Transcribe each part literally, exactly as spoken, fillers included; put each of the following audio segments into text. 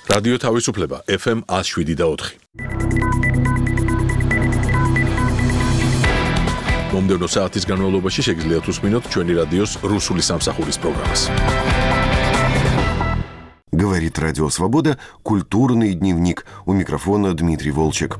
რადიო თავისუფლება ეფ ემ one oh seven და four. მომდევნო საათის განმავლობაში შეგიძლიათ უსმინოთ ჩვენი რადიოს რუსული სამსახურის პროგრამას. Говорит Радио Свобода, культурный дневник. У микрофона Дмитрий Волчек.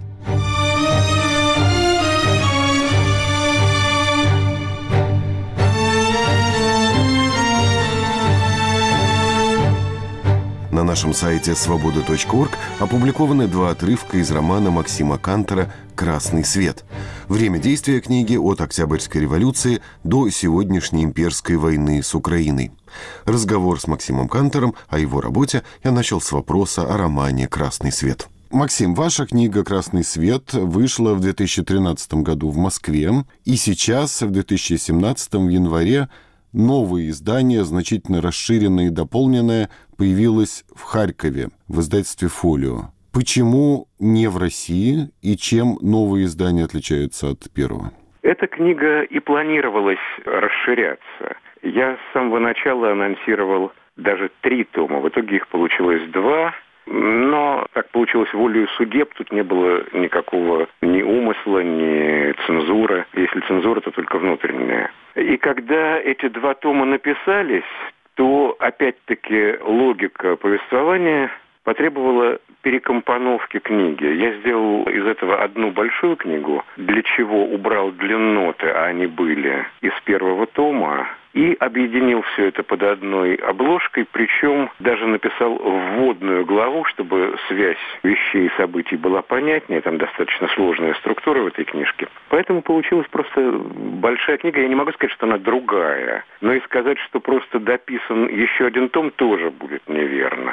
На нашем сайте свобода точка орг опубликованы два отрывка из романа Максима Кантора «Красный свет». Время действия книги от Октябрьской революции до сегодняшней имперской войны с Украиной. Разговор с Максимом Кантором о его работе я начал с вопроса о романе «Красный свет». Максим, ваша книга «Красный свет» вышла в две тысячи тринадцатом году в Москве, и сейчас, в две тысячи семнадцатом, в январе, новое издание, значительно расширенное и дополненное, появилось в Харькове в издательстве «Фолио». Почему не в России и чем новые издания отличаются от первого? Эта книга и планировалась расширяться. Я с самого начала анонсировал даже три тома. В итоге их получилось два. Но так получилось волею судеб, тут не было никакого ни умысла, ни цензуры. Если цензура, то только внутренняя. И когда эти два тома написались, то опять-таки логика повествования потребовала перекомпоновки книги. Я сделал из этого одну большую книгу, для чего убрал длинноты, а они были из первого тома, и объединил все это под одной обложкой, причем даже написал вводную главу, чтобы связь вещей и событий была понятнее. Там достаточно сложная структура в этой книжке. Поэтому получилась просто большая книга. Я не могу сказать, что она другая, но и сказать, что просто дописан еще один том, тоже будет неверно.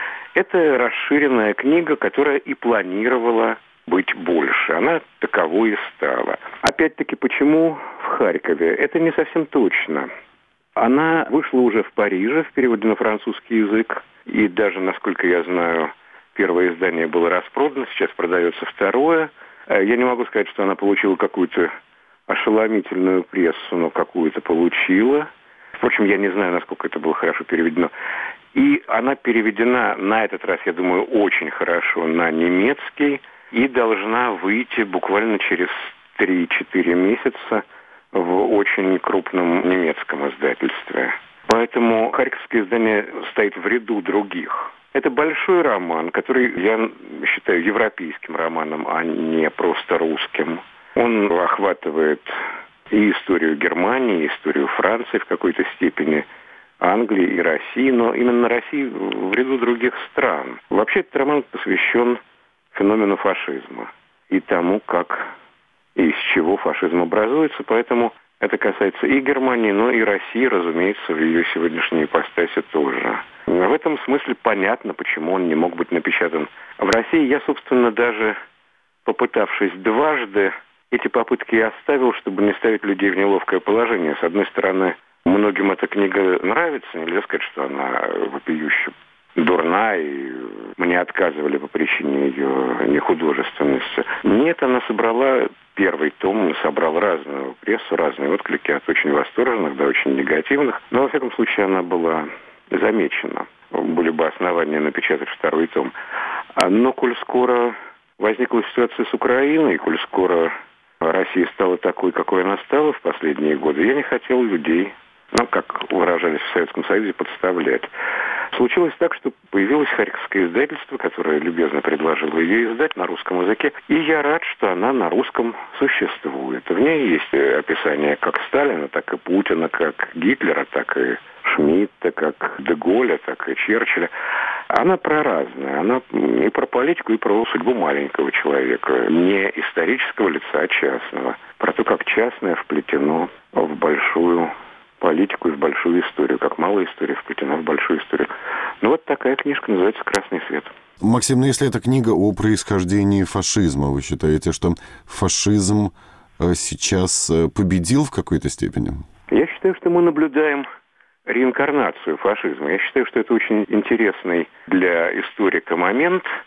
Это расширенная книга, которая и планировала быть больше. Она таковой и стала. Опять-таки, почему в Харькове? Это не совсем точно. Она вышла уже в Париже в переводе на французский язык. И даже, насколько я знаю, первое издание было распродано, сейчас продается второе. Я не могу сказать, что она получила какую-то ошеломительную прессу, но какую-то получила. Впрочем, я не знаю, насколько это было хорошо переведено. И она переведена на этот раз, я думаю, очень хорошо на немецкий и должна выйти буквально через три-четыре месяца в очень крупном немецком издательстве. Поэтому харьковское издание стоит в ряду других. Это большой роман, который я считаю европейским романом, а не просто русским. Он охватывает и историю Германии, и историю Франции в какой-то степени, Англии и России, но именно России в ряду других стран. Вообще этот роман посвящен феномену фашизма и тому, как и из чего фашизм образуется, поэтому это касается и Германии, но и России, разумеется, в ее сегодняшней ипостаси тоже. В этом смысле понятно, почему он не мог быть напечатан в России. Я, собственно, даже попытавшись дважды, эти попытки я оставил, чтобы не ставить людей в неловкое положение. С одной стороны, многим эта книга нравится, нельзя сказать, что она вопиюще дурна, и мне отказывали по причине ее нехудожественности. Нет, она собрала первый том, собрал разную прессу, разные отклики от очень восторженных до очень негативных, но, во всяком случае, она была замечена. Были бы основания напечатать второй том. Но, коль скоро возникла ситуация с Украиной, коль скоро Россия стала такой, какой она стала в последние годы, я не хотел людей, ну, как выражались в Советском Союзе, подставлять. Случилось так, что появилось харьковское издательство, которое любезно предложило ее издать на русском языке, и я рад, что она на русском существует. В ней есть описание как Сталина, так и Путина, как Гитлера, так и Шмидта, как де Голля, так и Черчилля. Она про разное. Она и про политику, и про судьбу маленького человека. Не исторического лица, а частного. Про то, как частное вплетено в большую политику и в большую историю, как малая история вплетена в большую историю. Ну вот такая книжка, называется «Красный свет». Максим, ну если это книга о происхождении фашизма, вы считаете, что фашизм сейчас победил в какой-то степени? Я считаю, что мы наблюдаем реинкарнацию фашизма. Я считаю, что это очень интересный для историка момент.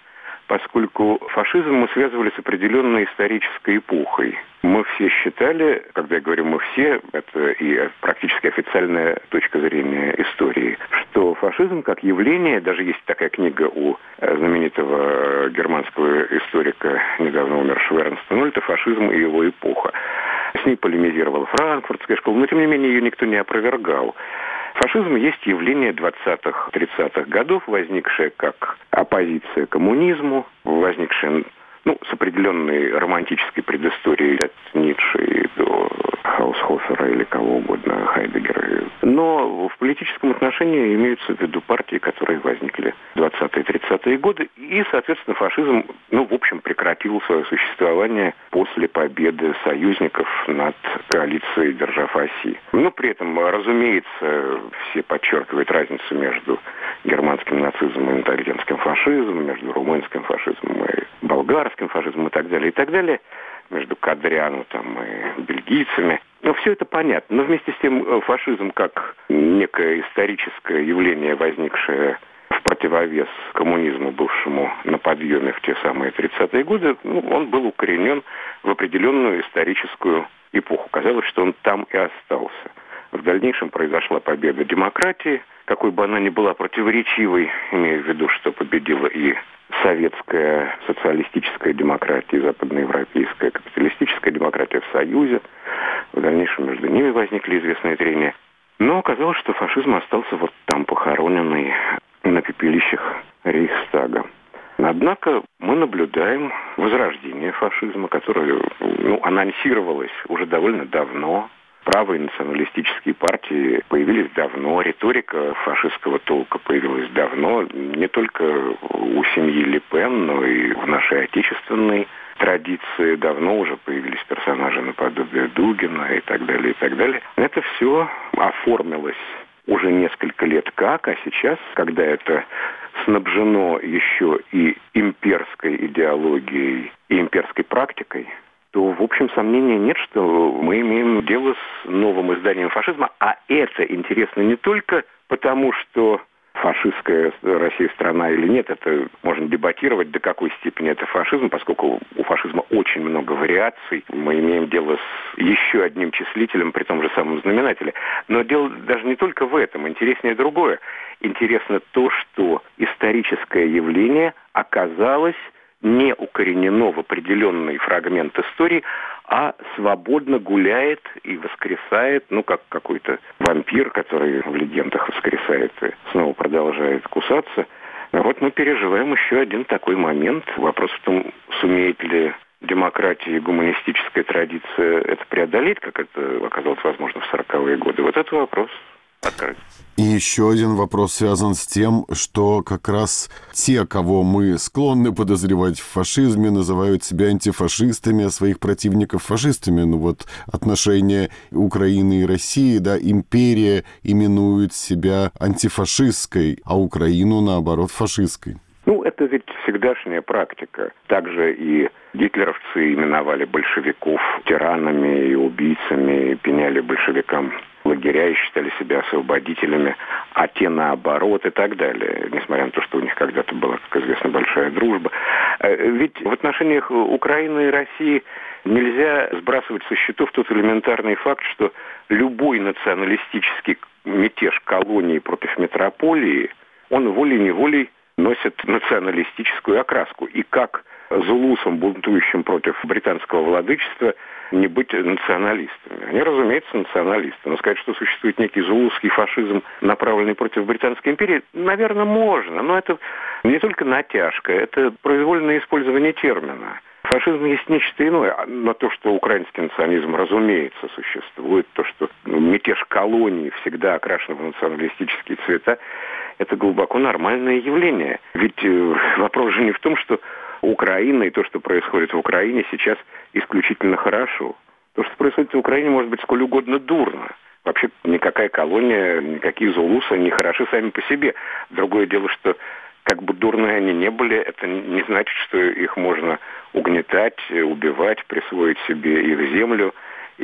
поскольку фашизм мы связывали с определенной исторической эпохой. Мы все считали, когда я говорю «мы все», это и практически официальная точка зрения истории, что фашизм как явление, даже есть такая книга у знаменитого германского историка, недавно умершего Эрнста Нольта «Фашизм и его эпоха». С ней полемизировала франкфуртская школа, но тем не менее ее никто не опровергал. Фашизм есть явление двадцатых-тридцатых годов, возникшее как оппозиция коммунизму, возникшее ну, с определенной романтической предысторией от Ницше и до Хаусхофера или кого угодно, Хайдеггера. Но в политическом отношении имеются в виду партии, которые возникли в двадцатые-тридцатые годы. И, соответственно, фашизм, ну, в общем, прекратил свое существование после победы союзников над коалицией держав оси. Но при этом, разумеется, все подчеркивают разницу между германским нацизмом и итальянским фашизмом, между румынским фашизмом и болгарским фашизмом и так далее, и так далее, между Кадриану там, и бельгийцами. Но все это понятно. Но вместе с тем фашизм как некое историческое явление, возникшее в противовес коммунизму, бывшему на подъеме в те самые тридцатые годы, ну, он был укоренен в определенную историческую эпоху. Казалось, что он там и остался. В дальнейшем произошла победа демократии, какой бы она ни была противоречивой, имея в виду, что победила и советская социалистическая демократия, и западноевропейская капиталистическая демократия в Союзе. В дальнейшем между ними возникли известные трения. Но оказалось, что фашизм остался вот там, похороненный на пепелищах Рейхстага. Однако мы наблюдаем возрождение фашизма, которое ну, анонсировалось уже довольно давно. Правые националистические партии появились давно, риторика фашистского толка появилась давно, не только у семьи Ле Пен, но и в нашей отечественной традиции давно уже появились персонажи наподобие Дугина и так далее, и так далее. Это все оформилось уже несколько лет как, а сейчас, когда это снабжено еще и имперской идеологией, и имперской практикой, то, в общем, сомнения нет, что мы имеем дело с новым изданием фашизма. А это интересно не только потому, что фашистская Россия страна или нет, это можно дебатировать, до какой степени это фашизм, поскольку у фашизма очень много вариаций. Мы имеем дело с еще одним числителем при том же самом знаменателе. Но дело даже не только в этом. Интереснее другое. Интересно то, что историческое явление оказалось не укоренено в определенный фрагмент истории, а свободно гуляет и воскресает, ну, как какой-то вампир, который в легендах воскресает и снова продолжает кусаться. А вот мы переживаем еще один такой момент. Вопрос в том, сумеет ли демократия и гуманистическая традиция это преодолеть, как это оказалось возможно в сороковые годы. Вот это вопрос открыт. И еще один вопрос связан с тем, что как раз те, кого мы склонны подозревать в фашизме, называют себя антифашистами, а своих противников фашистами. Ну вот отношения Украины и России, да, империя именует себя антифашистской, а Украину, наоборот, фашистской. Ну, это ведь всегдашняя практика. Также и гитлеровцы именовали большевиков тиранами и убийцами, и пеняли большевикам лагеря и считали себя освободителями, а те наоборот и так далее, несмотря на то, что у них когда-то была, как известно, большая дружба. Ведь в отношениях Украины и России нельзя сбрасывать со счетов тот элементарный факт, что любой националистический мятеж колонии против метрополии, он волей-неволей носит националистическую окраску. И как зулусам, бунтующим против британского владычества, не быть националистами? Они, разумеется, националисты. Но сказать, что существует некий зулусский фашизм, направленный против Британской империи, наверное, можно. Но это не только натяжка, это произвольное использование термина. Фашизм есть нечто иное. Но то, что украинский национализм, разумеется, существует, то, что мятеж колонии всегда окрашен в националистические цвета, это глубоко нормальное явление. Ведь вопрос же не в том, что Украина и то, что происходит в Украине, сейчас исключительно хорошо. То, что происходит в Украине, может быть сколь угодно дурно. Вообще никакая колония, никакие зулусы не хороши сами по себе. Другое дело, что как бы дурные они не были, это не значит, что их можно угнетать, убивать, присвоить себе их землю.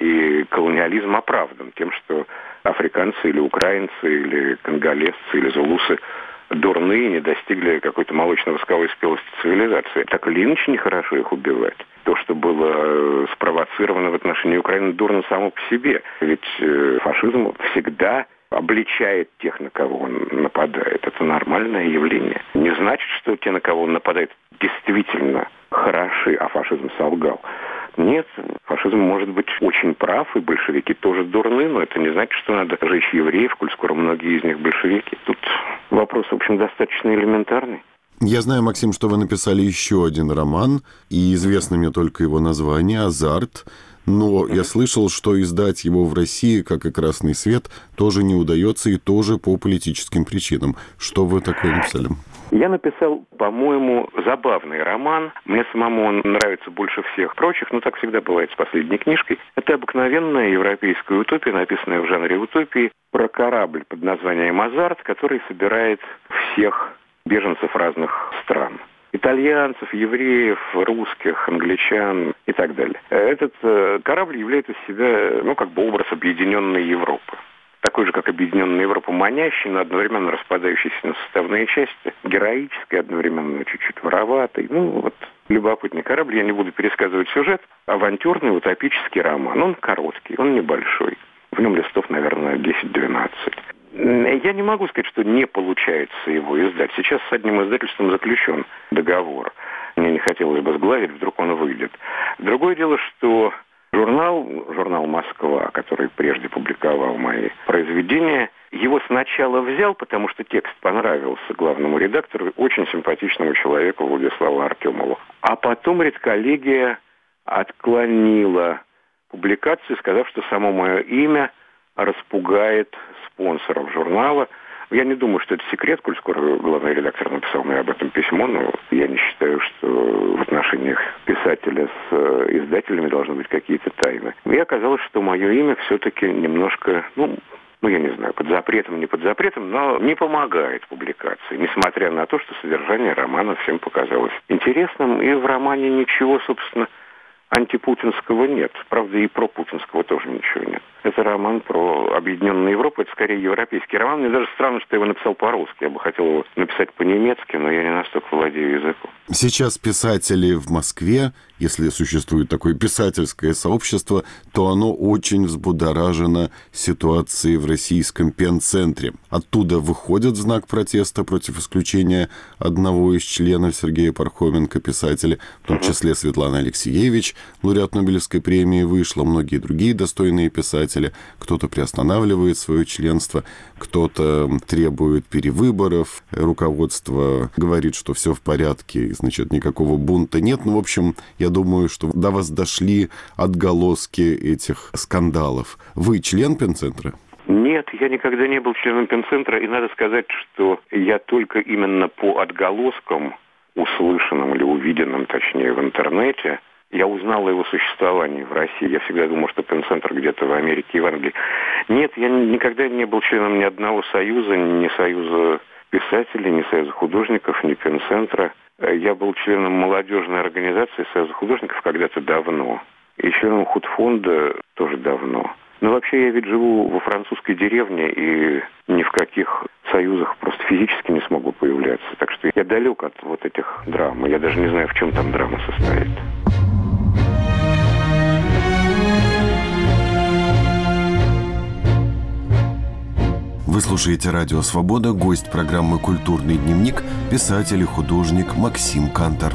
И колониализм оправдан тем, что африканцы или украинцы, или конголезцы, или зулусы дурные, не достигли какой-то молочно-восковой спелости цивилизации. Так или иначе, нехорошо их убивать. То, что было спровоцировано в отношении Украины, дурно само по себе. Ведь фашизм всегда обличает тех, на кого он нападает. Это нормальное явление. Не значит, что те, на кого он нападает, действительно хороши, а фашизм солгал. Нет, фашизм может быть очень прав, и большевики тоже дурны, но это не значит, что надо жечь евреев, коль скоро многие из них большевики. Тут вопрос, в общем, достаточно элементарный. Я знаю, Максим, что вы написали еще один роман, и известно мне только его название «Азарт». Но я слышал, что издать его в России, как и «Красный свет», тоже не удается, и тоже по политическим причинам. Что вы такое написали? Я написал, по-моему, забавный роман. Мне самому он нравится больше всех прочих, но так всегда бывает с последней книжкой. Это обыкновенная европейская утопия, написанная в жанре утопии, про корабль под названием «Азарт», который собирает всех беженцев разных стран. Итальянцев, евреев, русских, англичан и так далее. Этот корабль является из себя, ну, как бы образ объединенной Европы. Такой же, как объединенная Европа, манящий, но одновременно распадающийся на составные части, героический, одновременно чуть-чуть вороватый. Ну, вот, любопытный корабль. Я не буду пересказывать сюжет. Авантюрный, утопический роман. Он короткий, он небольшой. В нем листов, наверное, десять-двенадцать. Я не могу сказать, что не получается его издать. Сейчас с одним издательством заключен договор. Мне не хотелось бы сглазить, вдруг он выйдет. Другое дело, что журнал, журнал «Москва», который прежде публиковал мои произведения, его сначала взял, потому что текст понравился главному редактору, очень симпатичному человеку Владиславу Артемову. А потом редколлегия отклонила публикацию, сказав, что само мое имя распугает спонсоров журнала. Я не думаю, что это секрет, коль скоро главный редактор написал мне об этом письмо, но я не считаю, что в отношениях писателя с издателями должны быть какие-то тайны. И оказалось, что мое имя все-таки немножко, ну, ну, я не знаю, под запретом, не под запретом, но не помогает публикации, несмотря на то, что содержание романа всем показалось интересным, и в романе ничего, собственно, антипутинского нет. Правда, и про путинского тоже ничего нет. Это роман про объединенную Европу, это скорее европейский роман. Мне даже странно, что я его написал по-русски. Я бы хотел его написать по-немецки, но я не настолько владею языком. Сейчас писатели в Москве, если существует такое писательское сообщество, то оно очень взбудоражено ситуацией в российском пенцентре. Оттуда выходят в знак протеста против исключения одного из членов Сергея Пархоменко, писателя, в том числе Светлана Алексеевич, лауреат Нобелевской премии, вышла, многие другие достойные писатели. Кто-то приостанавливает свое членство, кто-то требует перевыборов, руководство говорит, что все в порядке, значит, никакого бунта нет. Ну, в общем, я думаю, что до вас дошли отголоски этих скандалов. Вы член пенцентра? Нет, я никогда не был членом пенцентра, и надо сказать, что я только именно по отголоскам, услышанным или увиденным, точнее, в интернете, я узнал о его существовании в России. Я всегда думал, что пенцентр где-то в Америке и в Англии. Нет, я никогда не был членом ни одного союза, ни союза писателей, ни союза художников, ни пенцентра. Я был членом молодежной организации союза художников когда-то давно. И членом худфонда тоже давно. Но вообще я ведь живу во французской деревне и ни в каких союзах просто физически не смогу появляться. Так что я далек от вот этих драм. Я даже не знаю, в чем там драма состоит. Вы слушаете «Радио Свобода», гость программы «Культурный дневник», писатель и художник Максим Кантор.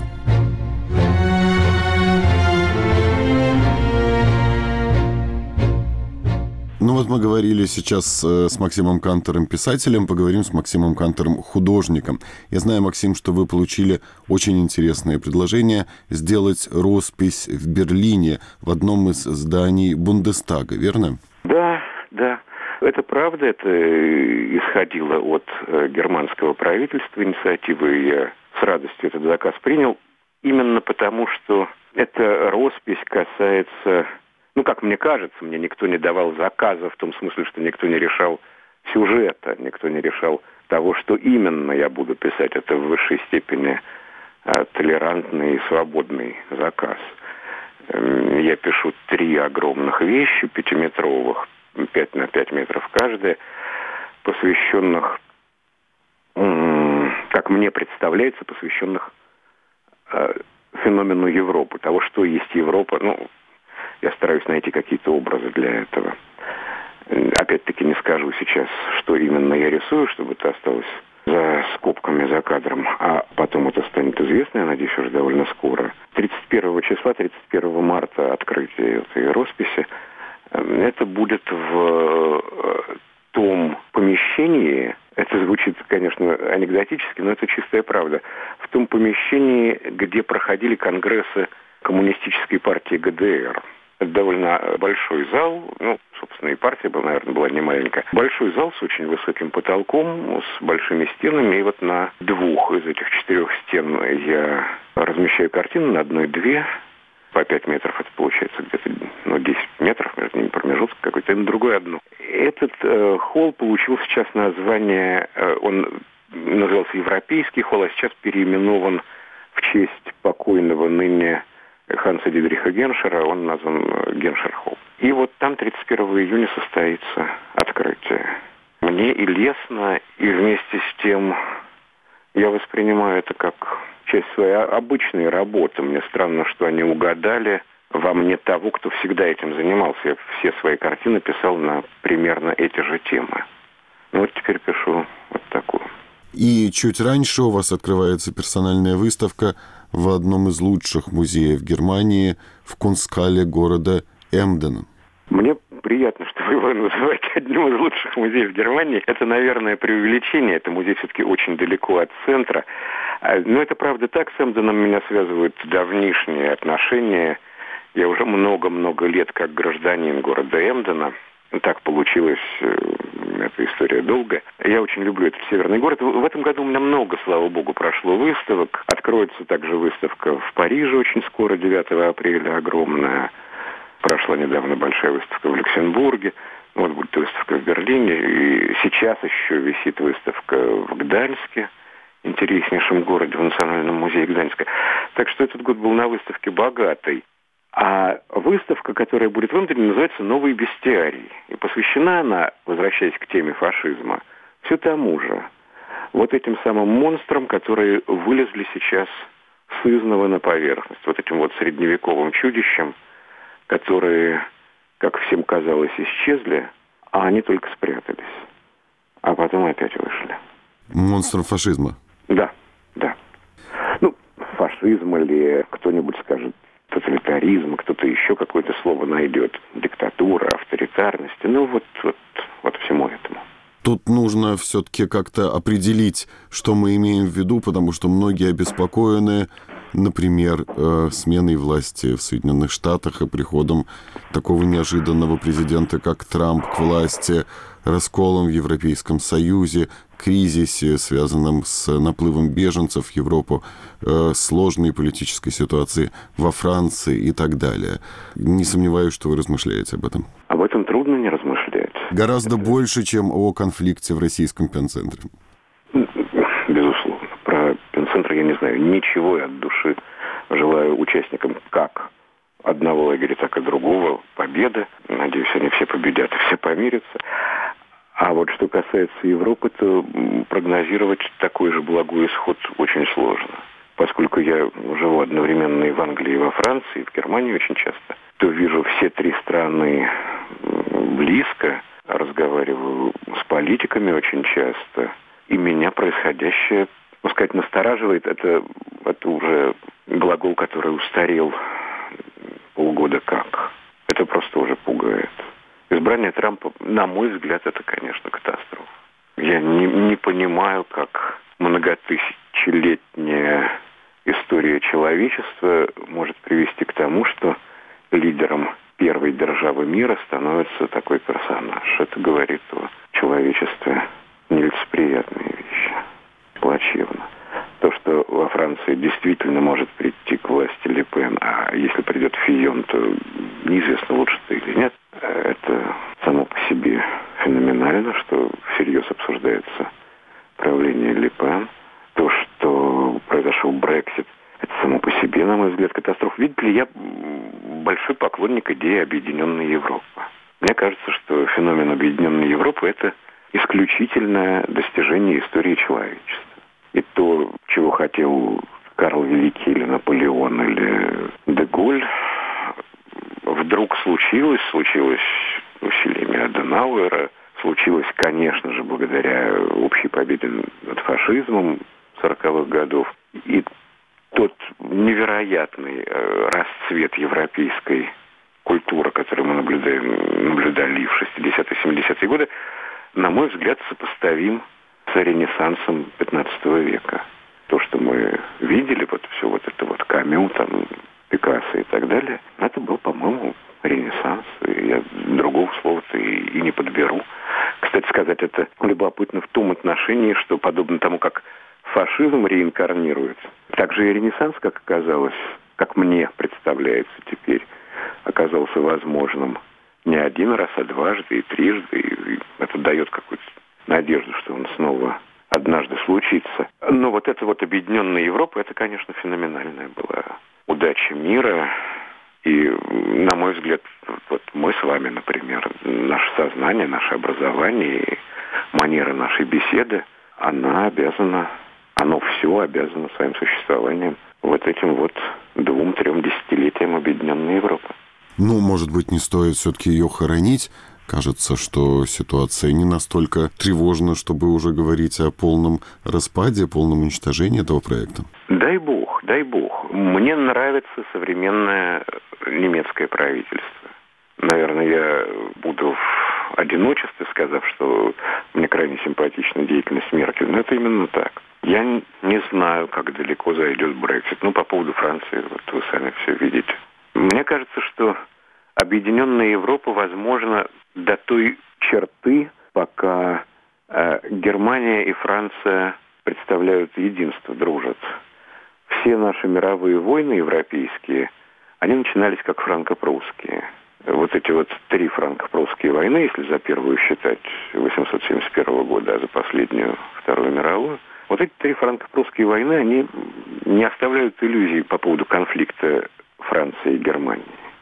Ну вот мы говорили сейчас с Максимом Кантором, писателем, поговорим с Максимом Кантором, художником. Я знаю, Максим, что вы получили очень интересное предложение сделать роспись в Берлине в одном из зданий Бундестага, верно? Да, да. Это правда, это исходило от германского правительства инициативы, и я с радостью этот заказ принял, именно потому, что эта роспись касается, ну, как мне кажется, мне никто не давал заказа в том смысле, что никто не решал сюжета, никто не решал того, что именно я буду писать. Это в высшей степени толерантный и свободный заказ. Я пишу три огромных вещи, пятиметровых, пять на пять метров каждая, посвященных как мне представляется, посвященных э, феномену Европы, того, что есть Европа. Ну, я стараюсь найти какие-то образы для этого. Опять-таки не скажу сейчас, что именно я рисую, чтобы это осталось за скобками, за кадром, а потом это станет известно, я надеюсь, уже довольно скоро. тридцать первого числа, тридцать первого марта открытие этой росписи. Это будет в том помещении, это звучит, конечно, анекдотически, но это чистая правда, в том помещении, где проходили конгрессы Коммунистической партии ГДР. Это довольно большой зал, ну, собственно, и партия была, наверное, была не маленькая. Большой зал с очень высоким потолком, с большими стенами, и вот на двух из этих четырех стен я размещаю картины, на одной две, по пять метров, это получается где-то, ну, десять метров, между ними промежуток какой-то, и на другой одну. Этот э, холл получил сейчас название, э, он назывался Европейский холл, а сейчас переименован в честь покойного ныне Ханса Дидриха Геншера, он назван Геншер-холл. И вот там тридцать первого июня состоится открытие. Мне и лестно, и вместе с тем я воспринимаю это как часть своей обычной работы. Мне странно, что они угадали во мне того, кто всегда этим занимался. Я все свои картины писал на примерно эти же темы. Ну вот теперь пишу вот такую. И чуть раньше у вас открывается персональная выставка в одном из лучших музеев Германии, в Кунсткалле города Эмдена. Мне приятно, что вы его называете одним из лучших музеев Германии. Это, наверное, преувеличение. Это музей все-таки очень далеко от центра. Но это правда так. С Эмденом меня связывают давнишние отношения. Я уже много-много лет как гражданин города Эмдена. Так получилось, эта история долгая. Я очень люблю этот северный город. В этом году у меня много, слава богу, прошло выставок. Откроется также выставка в Париже очень скоро, девятого апреля, огромная. Прошла недавно большая выставка в Люксембурге. Вот будет выставка в Берлине. И сейчас еще висит выставка в Гданьске, интереснейшем городе, в Национальном музее Гданьска. Так что этот год был на выставке богатый. А выставка, которая будет в Эмдене, называется «Новый бестиарий». И посвящена она, возвращаясь к теме фашизма, все тому же. Вот этим самым монстрам, которые вылезли сейчас с изного на поверхность. Вот этим вот средневековым чудищам, которые, как всем казалось, исчезли, а они только спрятались. А потом опять вышли. Монстром фашизма. Да, да. Ну, фашизм или кто-нибудь скажет тоталитаризм, кто-то еще какое-то слово найдет. Диктатура, авторитарность. Ну, вот, вот, вот всему этому. Тут нужно все-таки как-то определить, что мы имеем в виду, потому что многие обеспокоены, например, э, сменой власти в Соединенных Штатах и приходом такого неожиданного президента, как Трамп, к власти, расколом в Европейском Союзе, кризисе, связанном с наплывом беженцев в Европу, э, сложной политической ситуации во Франции и так далее. Не сомневаюсь, что вы размышляете об этом. Об этом трудно не размышлять. Гораздо Это... больше, чем о конфликте в российском пенцентре. Безусловно. Про пенцентр я не знаю ничего, и от души желаю участникам как одного лагеря, так и другого победы. Надеюсь, они все победят и все помирятся. А вот что касается Европы, то прогнозировать такой же благой исход очень сложно. Поскольку я живу одновременно и в Англии, и во Франции, и в Германии очень часто, то вижу все три страны близко, разговариваю с политиками очень часто, и меня происходящее, так сказать, настораживает. Это, это уже глагол, который устарел полгода как. Это просто уже пугает. Избрание Трампа, на мой взгляд, это, конечно, катастрофа. Я не, не понимаю, как многотысячелетняя история человечества может привести к тому, что лидером первой державы мира становится такой персонаж. Это говорит о человечестве нелицеприятные вещи. Плачевно. То, что во Франции действительно может прийти к власти Ле Пен, а если придет Фийон, то неизвестно, лучше-то или нет, это само по себе феноменально, что всерьез обсуждается правление Ле Пен. То, что произошел Брексит, это само по себе, на мой взгляд, катастрофа. Видите ли, я большой поклонник идеи Объединенной Европы. Мне кажется, что феномен Объединенной Европы – это исключительное достижение истории человечества. И то, чего хотел Карл Великий или Наполеон или Де-Голь, вдруг случилось, случилось усилиями Аденауэра, случилось, конечно же, благодаря общей победе над фашизмом сороковых годов. И тот невероятный э, расцвет европейской культуры, который мы наблюдаем, наблюдали в шестидесятые, семидесятые годы, на мой взгляд, сопоставим с Ренессансом пятнадцатого века. То, что мы видели, вот все вот это вот Камю, там, Пикассо и так далее, это был, по-моему, Ренессанс. И я другого слова-то и, и не подберу. Кстати сказать, это любопытно в том отношении, что подобно тому, как фашизм реинкарнирует, так же и Ренессанс, как оказалось, как мне представляется теперь, оказался возможным не один раз, а дважды и трижды. И это дает какую-то надежду, что он снова однажды случится. Но вот эта вот объединенная Европа, это, конечно, феноменальная была удача мира. И, на мой взгляд, вот мы с вами, например, наше сознание, наше образование и манера нашей беседы, она обязана, оно все обязано своим существованием вот этим вот двум-трем десятилетиям объединенной Европы. Ну, может быть, не стоит все-таки ее хоронить? Кажется, что ситуация не настолько тревожна, чтобы уже говорить о полном распаде, полном уничтожении этого проекта. Дай бог, дай бог. Мне нравится современное немецкое правительство. Наверное, я буду в одиночестве, сказав, что мне крайне симпатична деятельность Меркель. Но это именно так. Я не знаю, как далеко зайдет Брексит. Ну, по поводу Франции, вот вы сами все видите. Мне кажется, что объединенная Европа возможна до той черты, пока э, Германия и Франция представляют единство, дружат. Все наши мировые войны европейские, они начинались как франко-прусские. Вот эти вот три франко-прусские войны, если за первую считать восемьсот семьдесят первого года, а за последнюю Вторую мировую, вот эти три франко-прусские войны, они не оставляют иллюзий по поводу конфликта Франции и Германии.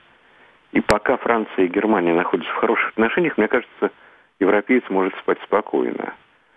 И пока Франция и Германия находятся в хороших отношениях, мне кажется, европеец может спать спокойно.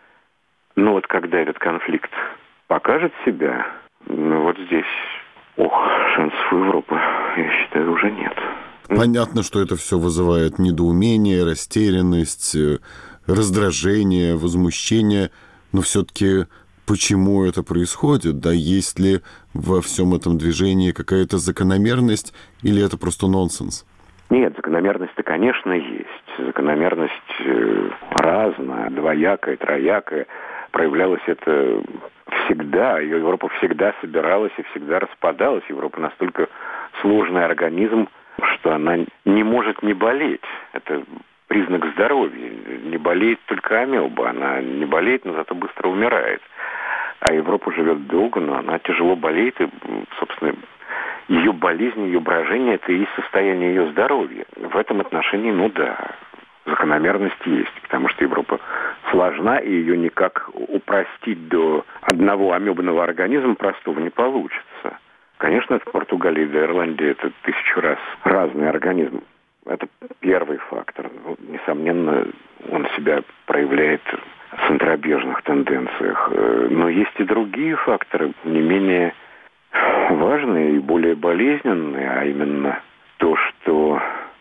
Но вот когда этот конфликт покажет себя, ну вот здесь, ох, шансов у Европы, я считаю, уже нет. Понятно, что это все вызывает недоумение, растерянность, раздражение, возмущение, но все-таки почему это происходит? Да, есть ли во всем этом движении какая-то закономерность или это просто нонсенс? Нет, закономерность-то, конечно, есть. Закономерность э, разная, двоякая, троякая. Проявлялось это всегда. Европа всегда собиралась и всегда распадалась. Европа настолько сложный организм, что она не может не болеть. Это признак здоровья. Не болеет только амеба. Она не болеет, но зато быстро умирает. А Европа живет долго, но она тяжело болеет. И, собственно, ее болезнь, ее брожение – это и есть состояние ее здоровья. В этом отношении, ну да, закономерность есть. Потому что Европа сложна, и ее никак упростить до одного амебного организма простого не получится. Конечно, в Португалии и Ирландии это тысячу раз разный организм. Это первый фактор. Ну, несомненно, он себя проявляет в центробежных тенденциях. Но есть и другие факторы, не менее важные и более болезненные, а именно то, что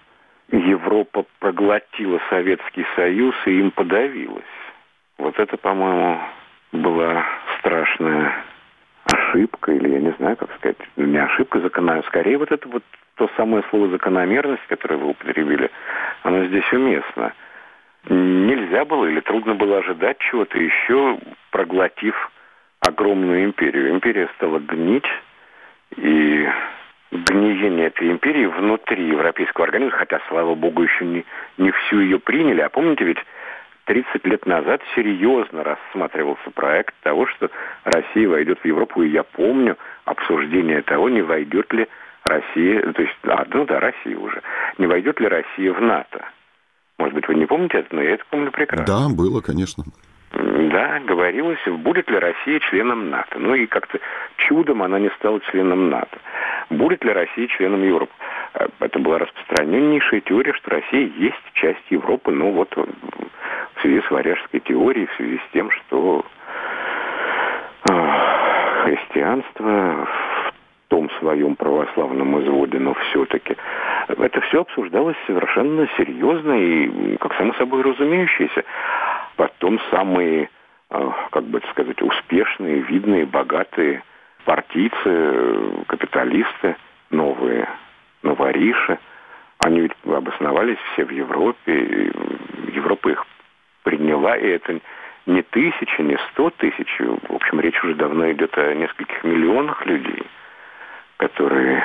Европа проглотила Советский Союз и им подавилась. Вот это, по-моему, была страшная ошибка, или я не знаю, как сказать, не ошибка, закономерность. Скорее, вот это вот то самое слово «закономерность», которое вы употребили, оно здесь уместно. Нельзя было или трудно было ожидать чего-то еще, проглотив огромную империю. Империя стала гнить, и гниение этой империи внутри европейского организма, хотя, слава богу, еще не, не всю ее приняли. А помните, ведь тридцать лет назад серьезно рассматривался проект того, что Россия войдет в Европу, и я помню обсуждение того, не войдет ли Россия, то есть, а, ну да, Россия уже, не войдет ли Россия в НАТО. Может быть, вы не помните это, но я это помню прекрасно. Да, было, конечно. Да, говорилось, будет ли Россия членом НАТО. Ну и как-то чудом она не стала членом НАТО. Будет ли Россия членом Европы? Это была распространеннейшая теория, что Россия есть часть Европы. Ну вот в связи с Варяжской теорией, в связи с тем, что христианство в том своем православном изводе, но все-таки это все обсуждалось совершенно серьезно и, как само собой разумеющееся. Потом самые, как бы это сказать, успешные, видные, богатые партийцы, капиталисты, новые, новориши, они ведь обосновались все в Европе, Европа их приняла, и это не тысячи, не сто тысяч, в общем, речь уже давно идет о нескольких миллионах людей, которые,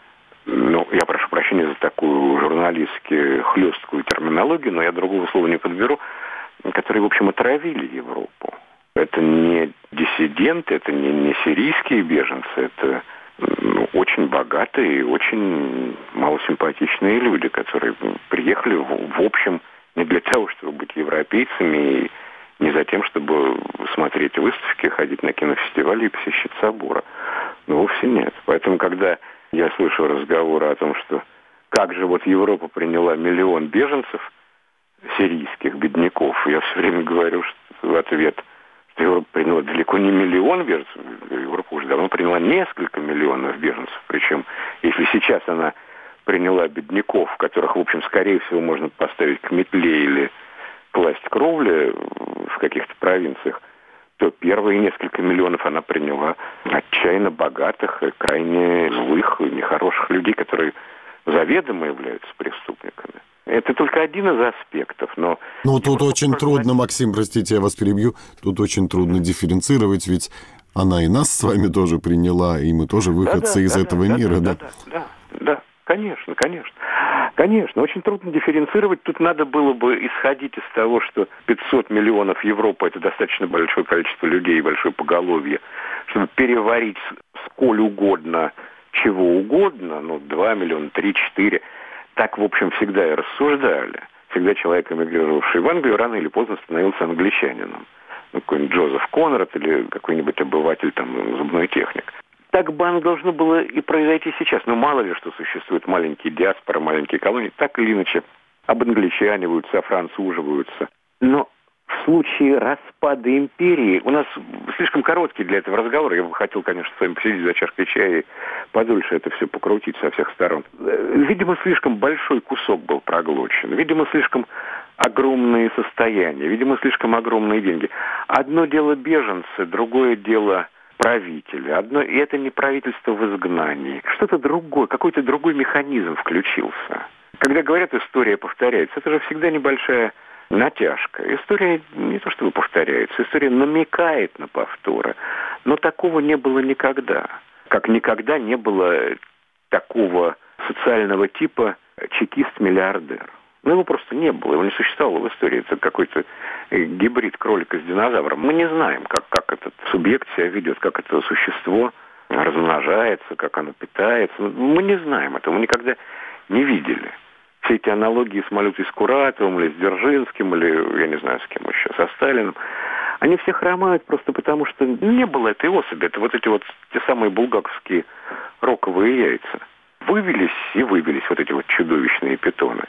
ну, я прошу прощения за такую журналистски хлесткую терминологию, но я другого слова не подберу, которые, в общем, отравили Европу. Это не диссиденты, это не, не сирийские беженцы, это ну, очень богатые и очень малосимпатичные люди, которые приехали, в, в общем, не для того, чтобы быть европейцами, и не за тем, чтобы смотреть выставки, ходить на кинофестивали и посещать соборы. Но вовсе нет. Поэтому, когда я слышу разговоры о том, что как же вот Европа приняла миллион беженцев, сирийских бедняков, я все время говорю что в ответ, что Европа приняла далеко не миллион беженцев, Европа уже давно приняла несколько миллионов беженцев. Причем, если сейчас она приняла бедняков, которых, в общем, скорее всего, можно поставить к метле или класть кровли в каких-то провинциях, то первые несколько миллионов она приняла отчаянно богатых, крайне злых, нехороших людей, которые заведомо являются преступниками. Это только один из аспектов, но... Ну, тут очень трудно, Максим, простите, я вас перебью, тут очень трудно дифференцировать, ведь она и нас с вами тоже приняла, и мы тоже выходцы да, да, из да, этого да, мира, да? Да, да, да, да, конечно, конечно. Конечно, очень трудно дифференцировать. Тут надо было бы исходить из того, что пятьсот миллионов Европы – это достаточно большое количество людей, большое поголовье, чтобы переварить сколь угодно, чего угодно, ну, два миллиона, три-четыре. Так, в общем, всегда и рассуждали. Всегда человек, эмигрировавший в Англию, рано или поздно становился англичанином. Ну, какой-нибудь Джозеф Конрад или какой-нибудь обыватель, там, зубной техник. Так бы оно должно было и произойти сейчас. Но мало ли, что существуют маленькие диаспоры, маленькие колонии. Так или иначе, обангличаниваются, офранцуживаются. Но в случае распада империи... У нас слишком короткий для этого разговор. Я бы хотел, конечно, с вами посидеть за чашкой чая и подольше это все покрутить со всех сторон. Видимо, слишком большой кусок был проглочен. Видимо, слишком огромные состояния. Видимо, слишком огромные деньги. Одно дело беженцы, другое дело... правители. Одно, и это не правительство в изгнании. Что-то другое, какой-то другой механизм включился. Когда говорят, история повторяется, это же всегда небольшая натяжка. История не то чтобы повторяется, история намекает на повторы. Но такого не было никогда. Как никогда не было такого социального типа чекист-миллиардер. Ну, его просто не было, его не существовало в истории. Это какой-то гибрид кролика с динозавром. Мы не знаем, как, как этот субъект себя ведет, как это существо размножается, как оно питается. Мы не знаем этого, мы никогда не видели. Все эти аналогии с Малютой Скуратовым, или с Дзержинским, или, я не знаю, с кем еще, со Сталиным, они все хромают просто потому, что не было этой особи. Это вот эти вот те самые булгаковские роковые яйца. Вывелись и вывелись вот эти вот чудовищные питоны.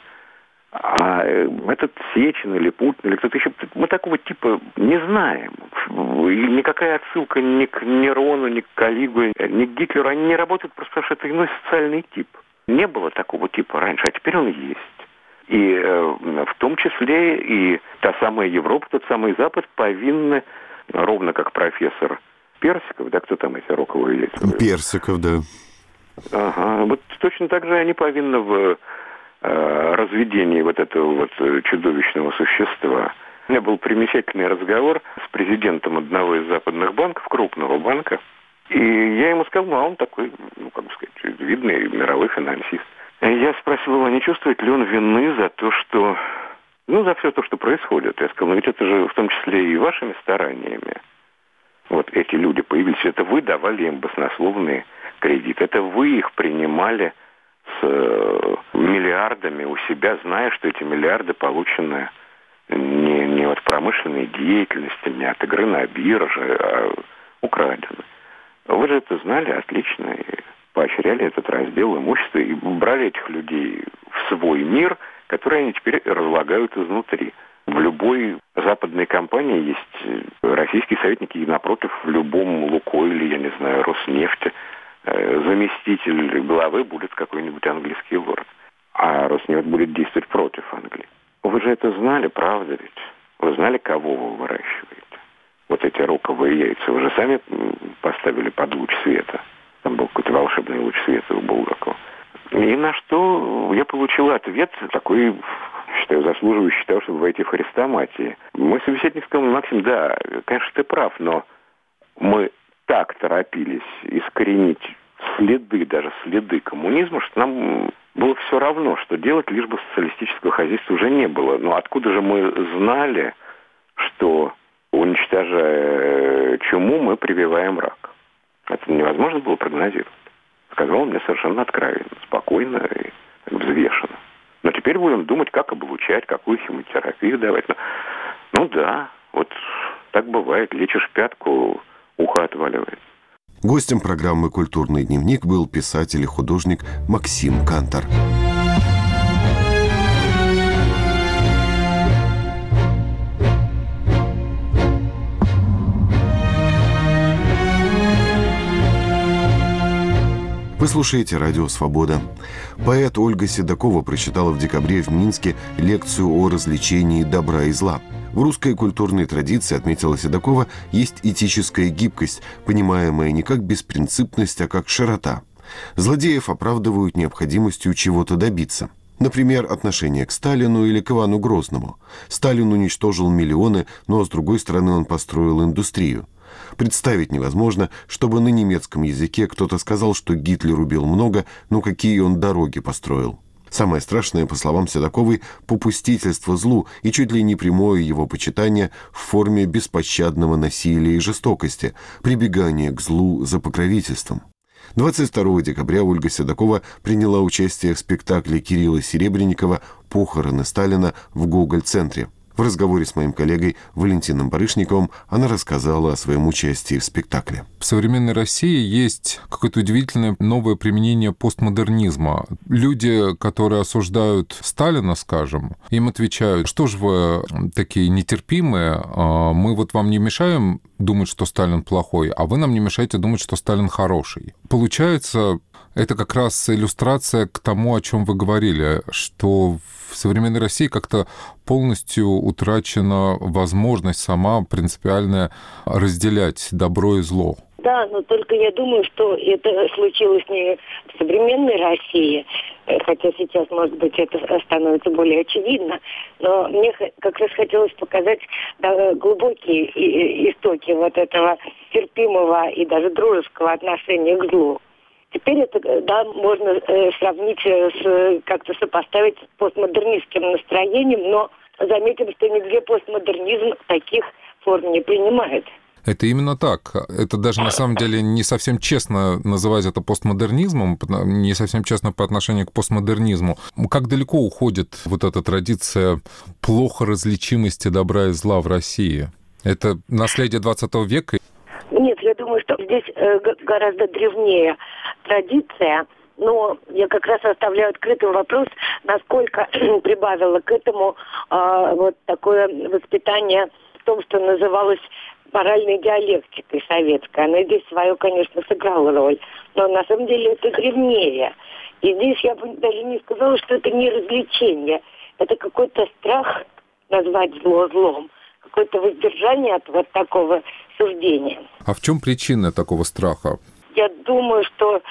А этот Сечин или Путин, или кто-то еще, мы такого типа не знаем. И никакая отсылка ни к Нерону, ни к Каллигуле, ни к Гитлеру, они не работают просто потому, что это иной социальный тип. Не было такого типа раньше, а теперь он есть. И э, в том числе и та самая Европа, тот самый Запад повинны, ровно как профессор Персиков, да, кто там эти роковые яйца? Персиков, да. Ага, вот точно так же они повинны в разведении вот этого вот чудовищного существа. У меня был примечательный разговор с президентом одного из западных банков, крупного банка, и я ему сказал, ну, а он такой, ну, как бы сказать, видный мировой финансист. И я спросил его, не чувствует ли он вины за то, что, ну, за все то, что происходит. Я сказал, ну, ведь это же в том числе и вашими стараниями. Вот эти люди появились, это вы давали им баснословные кредиты, это вы их принимали с миллиардами у себя, зная, что эти миллиарды получены не, не от промышленной деятельности, не от игры на бирже, а украдены. Вы же это знали отлично и поощряли этот раздел имущества и брали этих людей в свой мир, который они теперь разлагают изнутри. В любой западной компании есть российские советники, и напротив, в любом Лукойле, я не знаю, Роснефти, заместитель главы будет какой-нибудь английский лорд. А Роснефть будет действовать против Англии. Вы же это знали, правда ведь? Вы знали, кого вы выращиваете? Вот эти роковые яйца. Вы же сами поставили под луч света. Там был какой-то волшебный луч света у Булгакова. И на что я получил ответ такой, считаю, заслуживающий того, чтобы войти в хрестоматии. Мой собеседник сказал: Максим, да, конечно, ты прав, но мы так торопились искоренить следы, даже следы коммунизма, что нам было все равно, что делать, лишь бы социалистического хозяйства уже не было. Но откуда же мы знали, что, уничтожая чуму, мы прививаем рак? Это невозможно было прогнозировать. Сказал он мне совершенно откровенно, спокойно и взвешенно. Но теперь будем думать, как облучать, какую химиотерапию давать. Ну да, вот так бывает. Лечишь пятку, ухо отваливает. Гостем программы «Культурный дневник» был писатель и художник Максим Кантор. Вы слушаете «Радио Свобода». Поэт Ольга Седокова прочитала в декабре в Минске лекцию о развлечении добра и зла. В русской культурной традиции, отметила Седокова, есть этическая гибкость, понимаемая не как беспринципность, а как широта. Злодеев оправдывают необходимостью чего-то добиться. Например, отношение к Сталину или к Ивану Грозному. Сталин уничтожил миллионы, но, с другой стороны, он построил индустрию. Представить невозможно, чтобы на немецком языке кто-то сказал, что Гитлер убил много, но какие он дороги построил. Самое страшное, по словам Седоковой, попустительство злу и чуть ли не прямое его почитание в форме беспощадного насилия и жестокости, прибегание к злу за покровительством. двадцать второго декабря Ольга Седокова приняла участие в спектакле Кирилла Серебренникова «Похороны Сталина» в Гоголь-центре. В разговоре с моим коллегой Валентином Барышниковым она рассказала о своем участии в спектакле. В современной России есть какое-то удивительное новое применение постмодернизма. Люди, которые осуждают Сталина, скажем, им отвечают: что же вы такие нетерпимые, мы вот вам не мешаем думать, что Сталин плохой, а вы нам не мешаете думать, что Сталин хороший. Получается, это как раз иллюстрация к тому, о чем вы говорили, что в современной России как-то полностью утрачена возможность сама принципиально разделять добро и зло. Да, но только я думаю, что это случилось не в современной России, хотя сейчас, может быть, это становится более очевидно, но мне как раз хотелось показать да, глубокие истоки вот этого терпимого и даже дружеского отношения к злу. Теперь это, да, можно э, сравнить, с, как-то сопоставить с постмодернистским настроением, но заметим, что нигде постмодернизм таких форм не принимает. Это именно так. Это даже на самом деле не совсем честно называть это постмодернизмом, не совсем честно по отношению к постмодернизму. Как далеко уходит вот эта традиция плохо различимости добра и зла в России? Это наследие двадцатого века? Нет, я думаю, что здесь э, гораздо древнее традиция, но я как раз оставляю открытым вопрос, насколько прибавило к этому э, вот такое воспитание в том, что называлось моральной диалектикой советской. Она здесь свою, конечно, сыграла роль, но на самом деле это древнее. И здесь я бы даже не сказала, что это не развлечение. Это какой-то страх назвать зло злом, какое-то воздержание от вот такого суждения. А в чем причина такого страха? Я думаю, что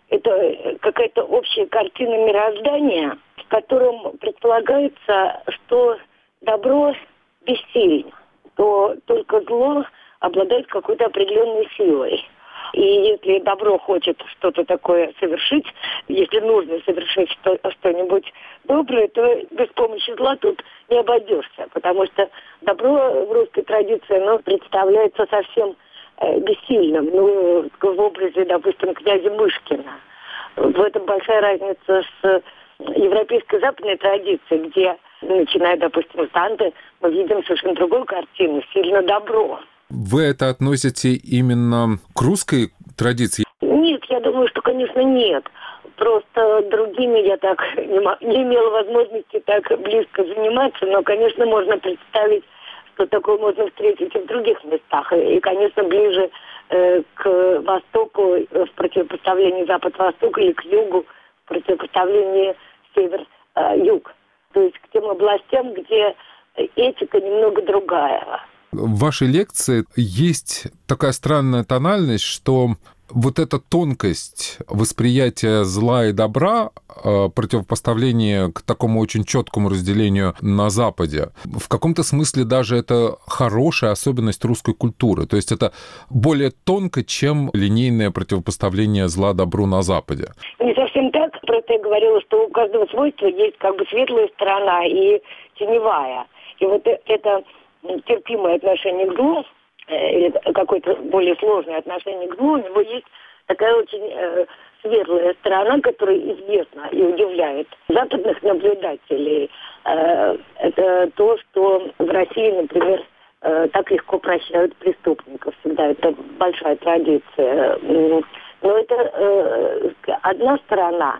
это какая-то общая картина мироздания, в котором предполагается, что добро бессильно, то только зло обладает какой-то определенной силой. И если добро хочет что-то такое совершить, если нужно совершить что- что-нибудь доброе, то без помощи зла тут не обойдешься, потому что добро в русской традиции, оно представляется совсем э, бессильным, ну, в образе, допустим, князя Мышкина. В этом большая разница с европейской западной традицией, где, начиная, допустим, с Данте, мы видим совершенно другую картину, сильно добро. Вы это относите именно к русской традиции? Нет, я думаю, что, конечно, нет. Просто другими я так не, мо- не имела возможности так близко заниматься, но, конечно, можно представить, что такое можно встретить и в других местах. И, и, конечно, ближе э, к востоку, э, в противопоставлении запад-восток, или к югу, в противопоставлении север-юг. То есть к тем областям, где этика немного другая. В вашей лекции есть такая странная тональность, что вот эта тонкость восприятия зла и добра, противопоставление к такому очень четкому разделению на Западе, в каком-то смысле даже это хорошая особенность русской культуры. То есть это более тонко, чем линейное противопоставление зла добру на Западе. Не совсем так. Просто я говорила, что у каждого свойства есть как бы светлая сторона и теневая. И вот это терпимое отношение к злу, или какое-то более сложное отношение к злу, у него есть такая очень э, светлая сторона, которая известна и удивляет западных наблюдателей. Э, это то, что в России, например, э, так легко прощают преступников. Всегда это большая традиция. Но это э, одна сторона.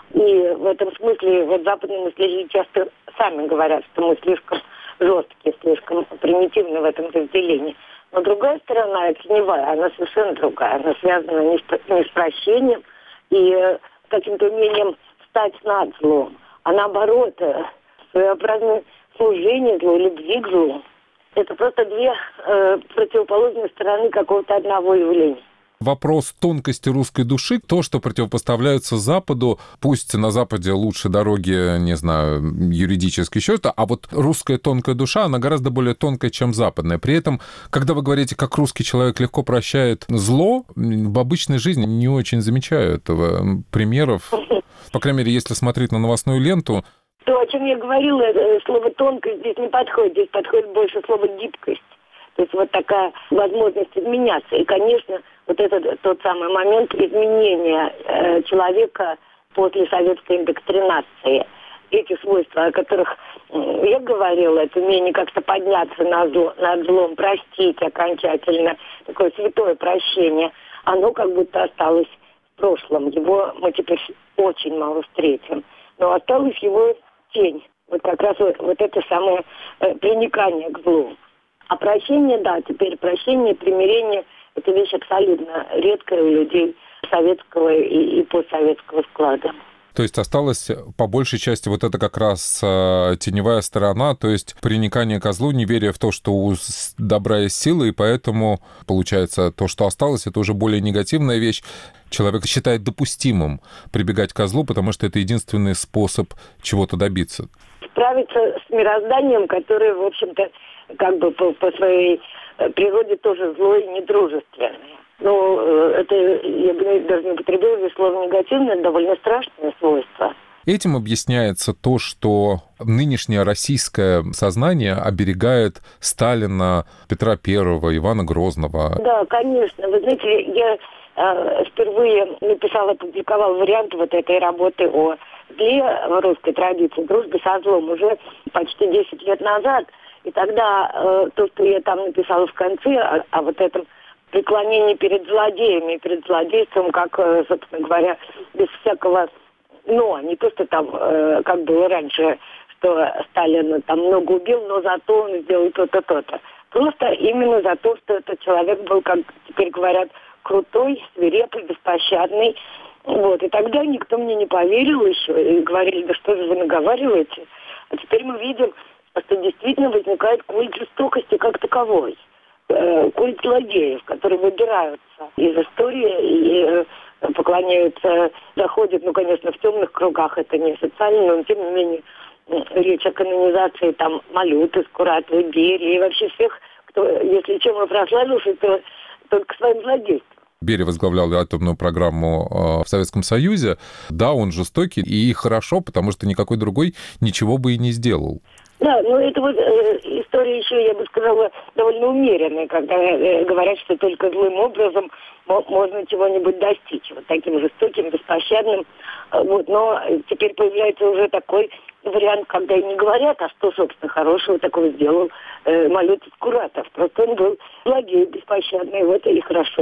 И в этом смысле вот западные мыслители часто сами говорят, что мы слишком жесткие, слишком примитивны в этом разделении. Но другая сторона, теневая, она совершенно другая. Она связана не с, не с прощением и э, каким-то умением встать над злом, а наоборот, э, своеобразное служение злу, любви к злу. Это просто две э, противоположные стороны какого-то одного явления. Вопрос тонкости русской души, то, что противопоставляется Западу, пусть на Западе лучше дороги, не знаю, юридически еще что-то, а вот русская тонкая душа, она гораздо более тонкая, чем западная. При этом, когда вы говорите, как русский человек легко прощает зло, в обычной жизни не очень замечаю этого примеров. По крайней мере, если смотреть на новостную ленту. То, о чем я говорила, слово «тонкость» здесь не подходит. Здесь подходит больше слово «гибкость». То есть вот такая возможность изменяться. И, конечно, вот это тот самый момент изменения э, человека после советской индоктринации. Эти свойства, о которых э, я говорила, это умение как-то подняться над, зло, над злом, простить окончательно, такое святое прощение, оно как будто осталось в прошлом. Его мы теперь очень мало встретим. Но осталась его тень. Вот как раз вот, вот это самое э, приникание к злу. А прощение, да, теперь прощение, примирение – это вещь абсолютно редкая у людей советского и, и постсоветского склада. То есть осталась по большей части вот это как раз э, теневая сторона, то есть приникание ко злу, неверие в то, что у добра есть сила, и поэтому, получается, то, что осталось, это уже более негативная вещь. Человек считает допустимым прибегать ко злу, потому что это единственный способ чего-то добиться. Справиться с мирозданием, которое, в общем-то, как бы по, по своей природе тоже злое и недружественное. Ну, это, я бы даже не употребила здесь слово негативное, это довольно страшное свойство. Этим объясняется то, что нынешнее российское сознание оберегает Сталина, Петра Первого, Ивана Грозного. Да, конечно. Вы знаете, я э, впервые написала, опубликовала вариант вот этой работы о зле в русской традиции, дружбе со злом, уже почти десять лет назад. И тогда э, то, что я там написала в конце, о, о вот этом преклонении перед злодеями, перед злодейством, как, э, собственно говоря, без всякого «но». Не то, что там, э, как было раньше, что Сталин там много убил, но зато он сделал то-то, то-то. Просто именно за то, что этот человек был, как теперь говорят, крутой, свирепый, беспощадный. Вот. И тогда никто мне не поверил еще. И говорили, да что же вы наговариваете? А теперь мы видим, что действительно возникает культ жестокости как таковой. Э, культ злодеев, которые выбираются из истории и э, поклоняются, заходят, ну, конечно, в темных кругах, это не официально, но тем не менее речь о канонизации там Малюты, Скуратова, Берии и вообще всех, кто, если чем и прославился, то только своим злодейством. Берия возглавлял атомную программу в Советском Союзе. Да, он жестокий, и хорошо, потому что никакой другой ничего бы и не сделал. Да, ну это вот э, история еще, я бы сказала, довольно умеренная, когда э, говорят, что только злым образом мо- можно чего-нибудь достичь, вот таким жестоким, беспощадным. Э, вот, но теперь появляется уже такой вариант, когда и не говорят, а что, собственно, хорошего такого сделал э, Малюта Скуратов. Просто он был злодей, беспощадный, вот и хорошо.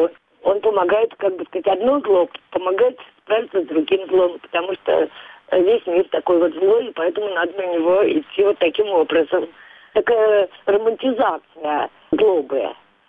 он помогает, как бы сказать, одно зло помогает справиться с другим злом, потому что весь мир такой вот злой, и поэтому надо на него идти вот таким образом. Такая романтизация злобы.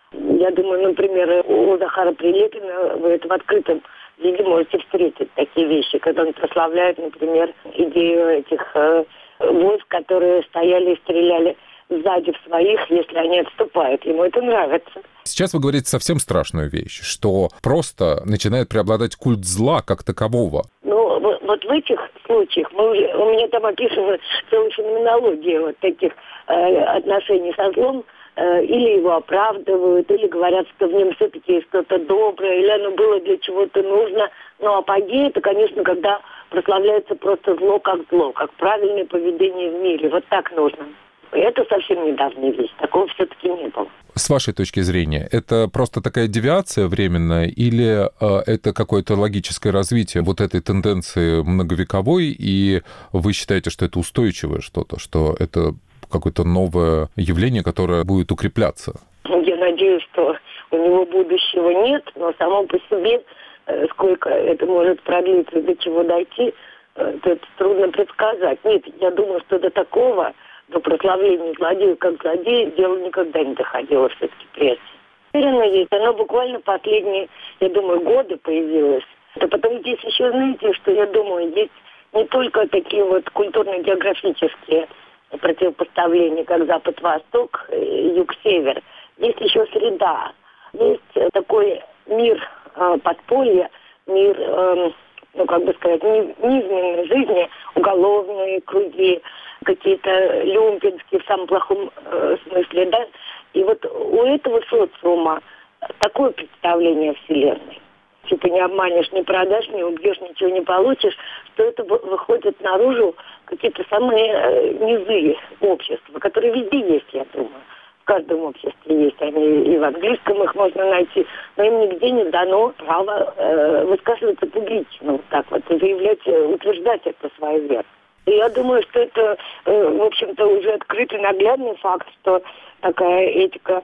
Я думаю, например, у Захара Прилепина вы это в открытом виде можете встретить такие вещи, когда он прославляет, например, идею этих э, войск, которые стояли и стреляли сзади в своих, если они отступают. Ему это нравится. Сейчас вы говорите совсем страшную вещь, что просто начинает преобладать культ зла как такового. Ну, вот, вот в этих случаях, мы уже, у меня там описана целая феноменология вот таких э, отношений со злом, э, или его оправдывают, или говорят, что в нем все-таки есть что-то доброе, или оно было для чего-то нужно. Но апогей — это, конечно, когда прославляется просто зло как зло, как правильное поведение в мире. Вот так нужно. И это совсем недавняя вещь. Такого все-таки не было. С вашей точки зрения, это просто такая девиация временная или э, это какое-то логическое развитие вот этой тенденции многовековой, и вы считаете, что это устойчивое что-то, что это какое-то новое явление, которое будет укрепляться? Я надеюсь, что у него будущего нет, но само по себе, э, сколько это может продлиться, до чего дойти, э, это трудно предсказать. Нет, я думаю, что до такого, до прославления злодея как злодея, дело никогда не доходило все-таки прежде. Уверена есть, оно буквально последние, я думаю, годы появилось. А потом здесь еще, знаете, что я думаю, есть не только такие вот культурно-географические противопоставления, как Запад-Восток, Юг-Север. Есть еще среда. Есть такой мир э, подполья, мир, э, ну, как бы сказать, низменной жизни, уголовные круги, какие-то люмпинские в самом плохом э, смысле, да. И вот у этого социума такое представление о Вселенной. Типа не обманешь, не продашь, не убьешь, ничего не получишь, что это выходит наружу какие-то самые э, низы общества, которые везде есть, я думаю. В каждом обществе есть они, и в английском их можно найти, но им нигде не дано право э, высказываться публично, вот так вот, и заявлять, утверждать это свою веру. И я думаю, что это, э, в общем-то, уже открытый наглядный факт, что такая этика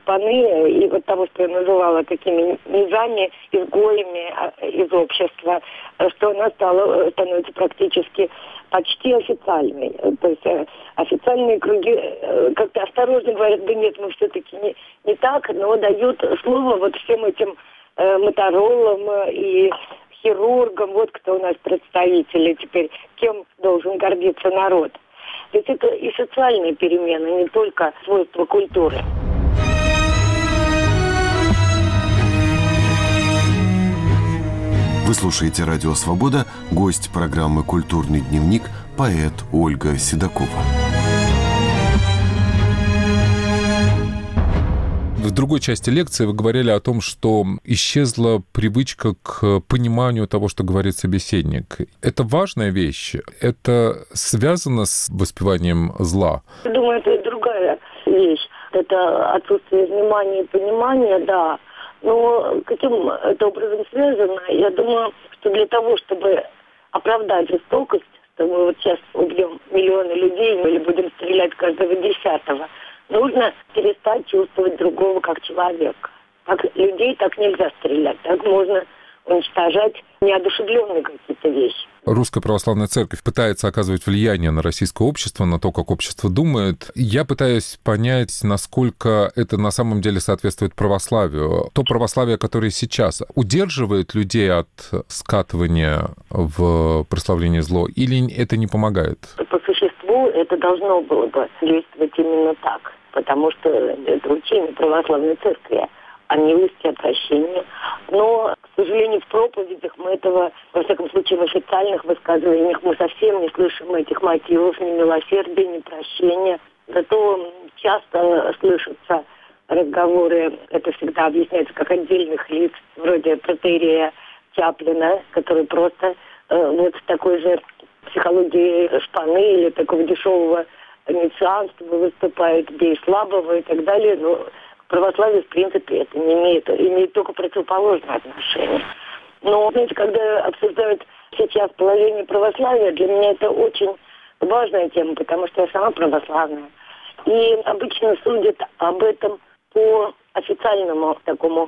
шпаны и вот того, что я называла такими низами, изгоями из общества, что она стала, становится практически почти официальной. То есть э, официальные круги э, как-то осторожно говорят, да нет, мы все-таки не, не так, но дают слово вот всем этим э, моторолам и хирургам, вот кто у нас представители теперь, кем должен гордиться народ. То есть это и социальные перемены, не только свойства культуры. Вы слушаете «Радио Свобода», гость программы «Культурный дневник» поэт Ольга Седокова. В другой части лекции вы говорили о том, что исчезла привычка к пониманию того, что говорит собеседник. Это важная вещь? Это связано с воспеванием зла? Я думаю, это другая вещь. Это отсутствие внимания и понимания, да. Но каким это образом связано? Я думаю, что для того, чтобы оправдать жестокость, что мы вот сейчас убьем миллионы людей или будем стрелять каждого десятого, нужно перестать чувствовать другого как человека. Как людей так нельзя стрелять. Так можно уничтожать неодушевленные какие-то вещи. Русская православная церковь пытается оказывать влияние на российское общество, на то, как общество думает. Я пытаюсь понять, насколько это на самом деле соответствует православию. То православие, которое сейчас удерживает людей от скатывания в прославление зло, или это не помогает? По существу это должно было бы действовать именно так, потому что это учение православной церкви о милости, о прощении. Но, к сожалению, в проповедях мы этого, во всяком случае, в официальных высказываниях мы совсем не слышим этих мотивов, ни милосердия, ни прощения. Зато часто слышатся разговоры, это всегда объясняется как отдельных лиц, вроде протоиерея Чаплина, который просто э, вот в такой же психологии шпаны или такого дешевого иницианства выступает, бей слабого и так далее, но православие, в принципе, это не имеет, имеет только противоположное отношение. Но, знаете, когда обсуждают сейчас положение православия, для меня это очень важная тема, потому что я сама православная. И обычно судят об этом по официальному такому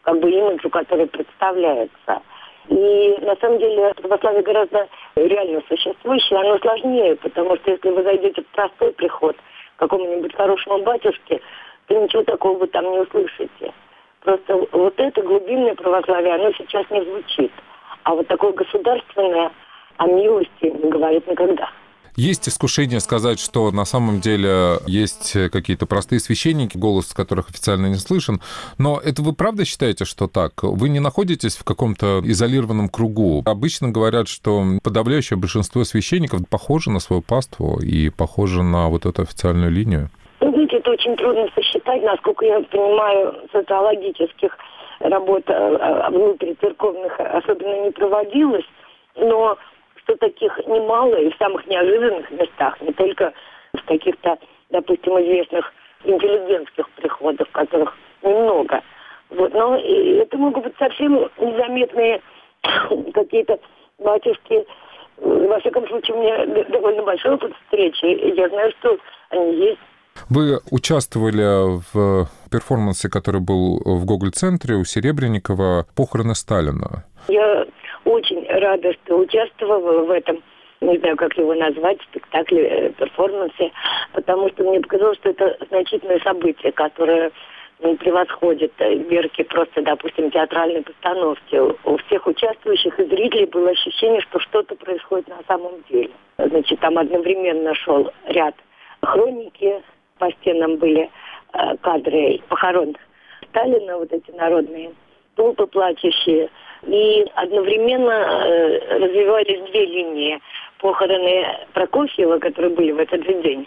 как бы имиджу, который представляется. И на самом деле православие гораздо реально существующее, оно сложнее, потому что если вы зайдете в простой приход к какому-нибудь хорошему батюшке, то ничего такого вы там не услышите. Просто вот это глубинное православие, оно сейчас не звучит. А вот такое государственное о милости не говорит никогда. Есть искушение сказать, что на самом деле есть какие-то простые священники, голос которых официально не слышен. Но это вы правда считаете, что так? Вы не находитесь в каком-то изолированном кругу? Обычно говорят, что подавляющее большинство священников похоже на свою паству и похоже на вот эту официальную линию. Ну, знаете, это очень трудно сосчитать, насколько я понимаю, социологических работ внутрицерковных особенно не проводилось, но что таких немало и в самых неожиданных местах, не только в каких-то, допустим, известных интеллигентских приходах, которых немного. Вот. Но это могут быть совсем незаметные какие-то батюшки. Во всяком случае, у меня довольно большой опыт встречи, и я знаю, что они есть. Вы участвовали в перформансе, который был в Гоголь-центре у Серебренникова «Похороны Сталина». Я очень рада, что участвовала в этом, не знаю, как его назвать, спектакле, перформансе, потому что мне показалось, что это значительное событие, которое превосходит мерки просто, допустим, театральной постановки. У всех участвующих и зрителей было ощущение, что что-то происходит на самом деле. Значит, там одновременно шел ряд хроники, по стенам были э, кадры похорон Сталина, вот эти народные, толпы плачущие. И одновременно э, развивались две линии. Похороны Прокофьева, которые были в этот же день.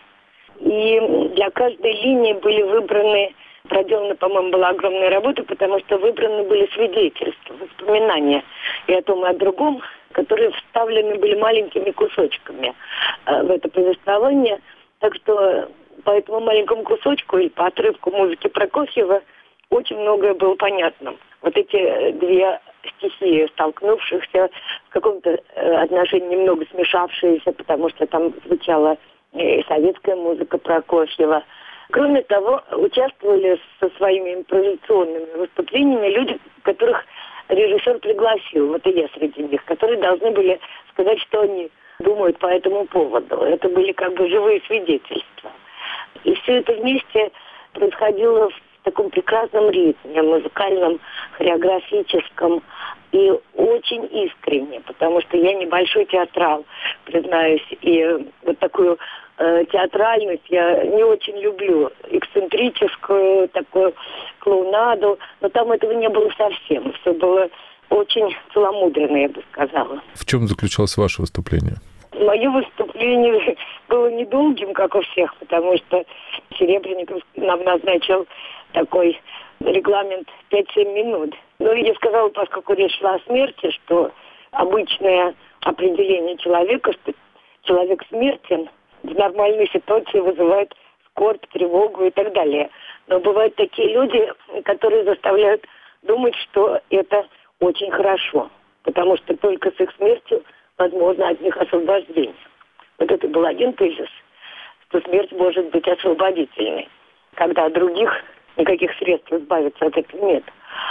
И для каждой линии были выбраны, проделана, по-моему, была огромная работа, потому что выбраны были свидетельства, воспоминания и о том, и о другом, которые вставлены были маленькими кусочками э, в это повествование. Так что по этому маленькому кусочку или по отрывку музыки Прокофьева очень многое было понятно. Вот эти две стихии, столкнувшихся, в каком-то отношении немного смешавшиеся, потому что там звучала и советская музыка Прокофьева. Кроме того, участвовали со своими импровизационными выступлениями люди, которых режиссер пригласил, вот и я среди них, которые должны были сказать, что они думают по этому поводу. Это были как бы живые свидетельства. И все это вместе происходило в таком прекрасном ритме, музыкальном, хореографическом и очень искренне, потому что я небольшой театрал, признаюсь, и вот такую э, театральность я не очень люблю, эксцентрическую, такую клоунаду, но там этого не было совсем, все было очень целомудренно, я бы сказала. В чем заключалось ваше выступление? Мое выступление было недолгим, как у всех, потому что Серебренников нам назначил такой регламент пять-семь минут. Ну, я сказала, поскольку речь шла о смерти, что обычное определение человека, что человек смертен, в нормальной ситуации вызывает скорбь, тревогу и так далее. Но бывают такие люди, которые заставляют думать, что это очень хорошо, потому что только с их смертью возможно от них освобождение. Вот это был один тезис, что смерть может быть освободительной, когда других никаких средств избавиться от этого нет.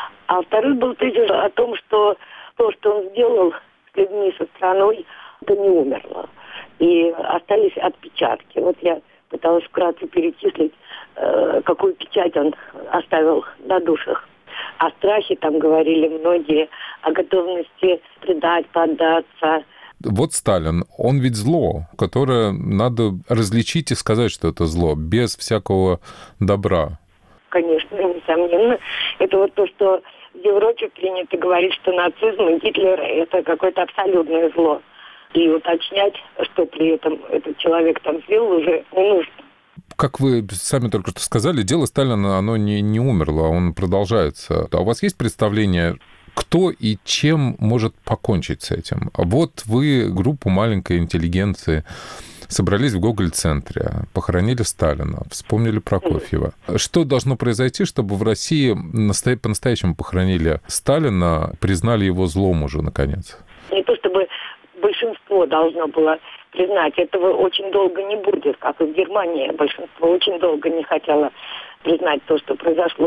А второй был тезис о том, что то, что он сделал с людьми, со страной, это не умерло. И остались отпечатки. Вот я пыталась вкратце перечислить, э, какую печать он оставил на душах. О страхе там говорили многие, о готовности предать, поддаться. Вот Сталин, он ведь зло, которое надо различить и сказать, что это зло, без всякого добра. Конечно, несомненно. Это вот то, что в Европе принято говорить, что нацизм и Гитлер – это какое-то абсолютное зло. И уточнять, что при этом этот человек там сделал, уже не нужно. Как вы сами только что сказали, дело Сталина, оно не, не умерло, он продолжается. А у вас есть представление, кто и чем может покончить с этим? Вот вы, группа маленькой интеллигенции, собрались в Гоголь-центре, похоронили Сталина, вспомнили Прокофьева. Что должно произойти, чтобы в России по-настоящему похоронили Сталина, признали его злом уже, наконец? Не то чтобы большинство должно было признать, этого очень долго не будет, как и в Германии. Большинство очень долго не хотело признать то, что произошло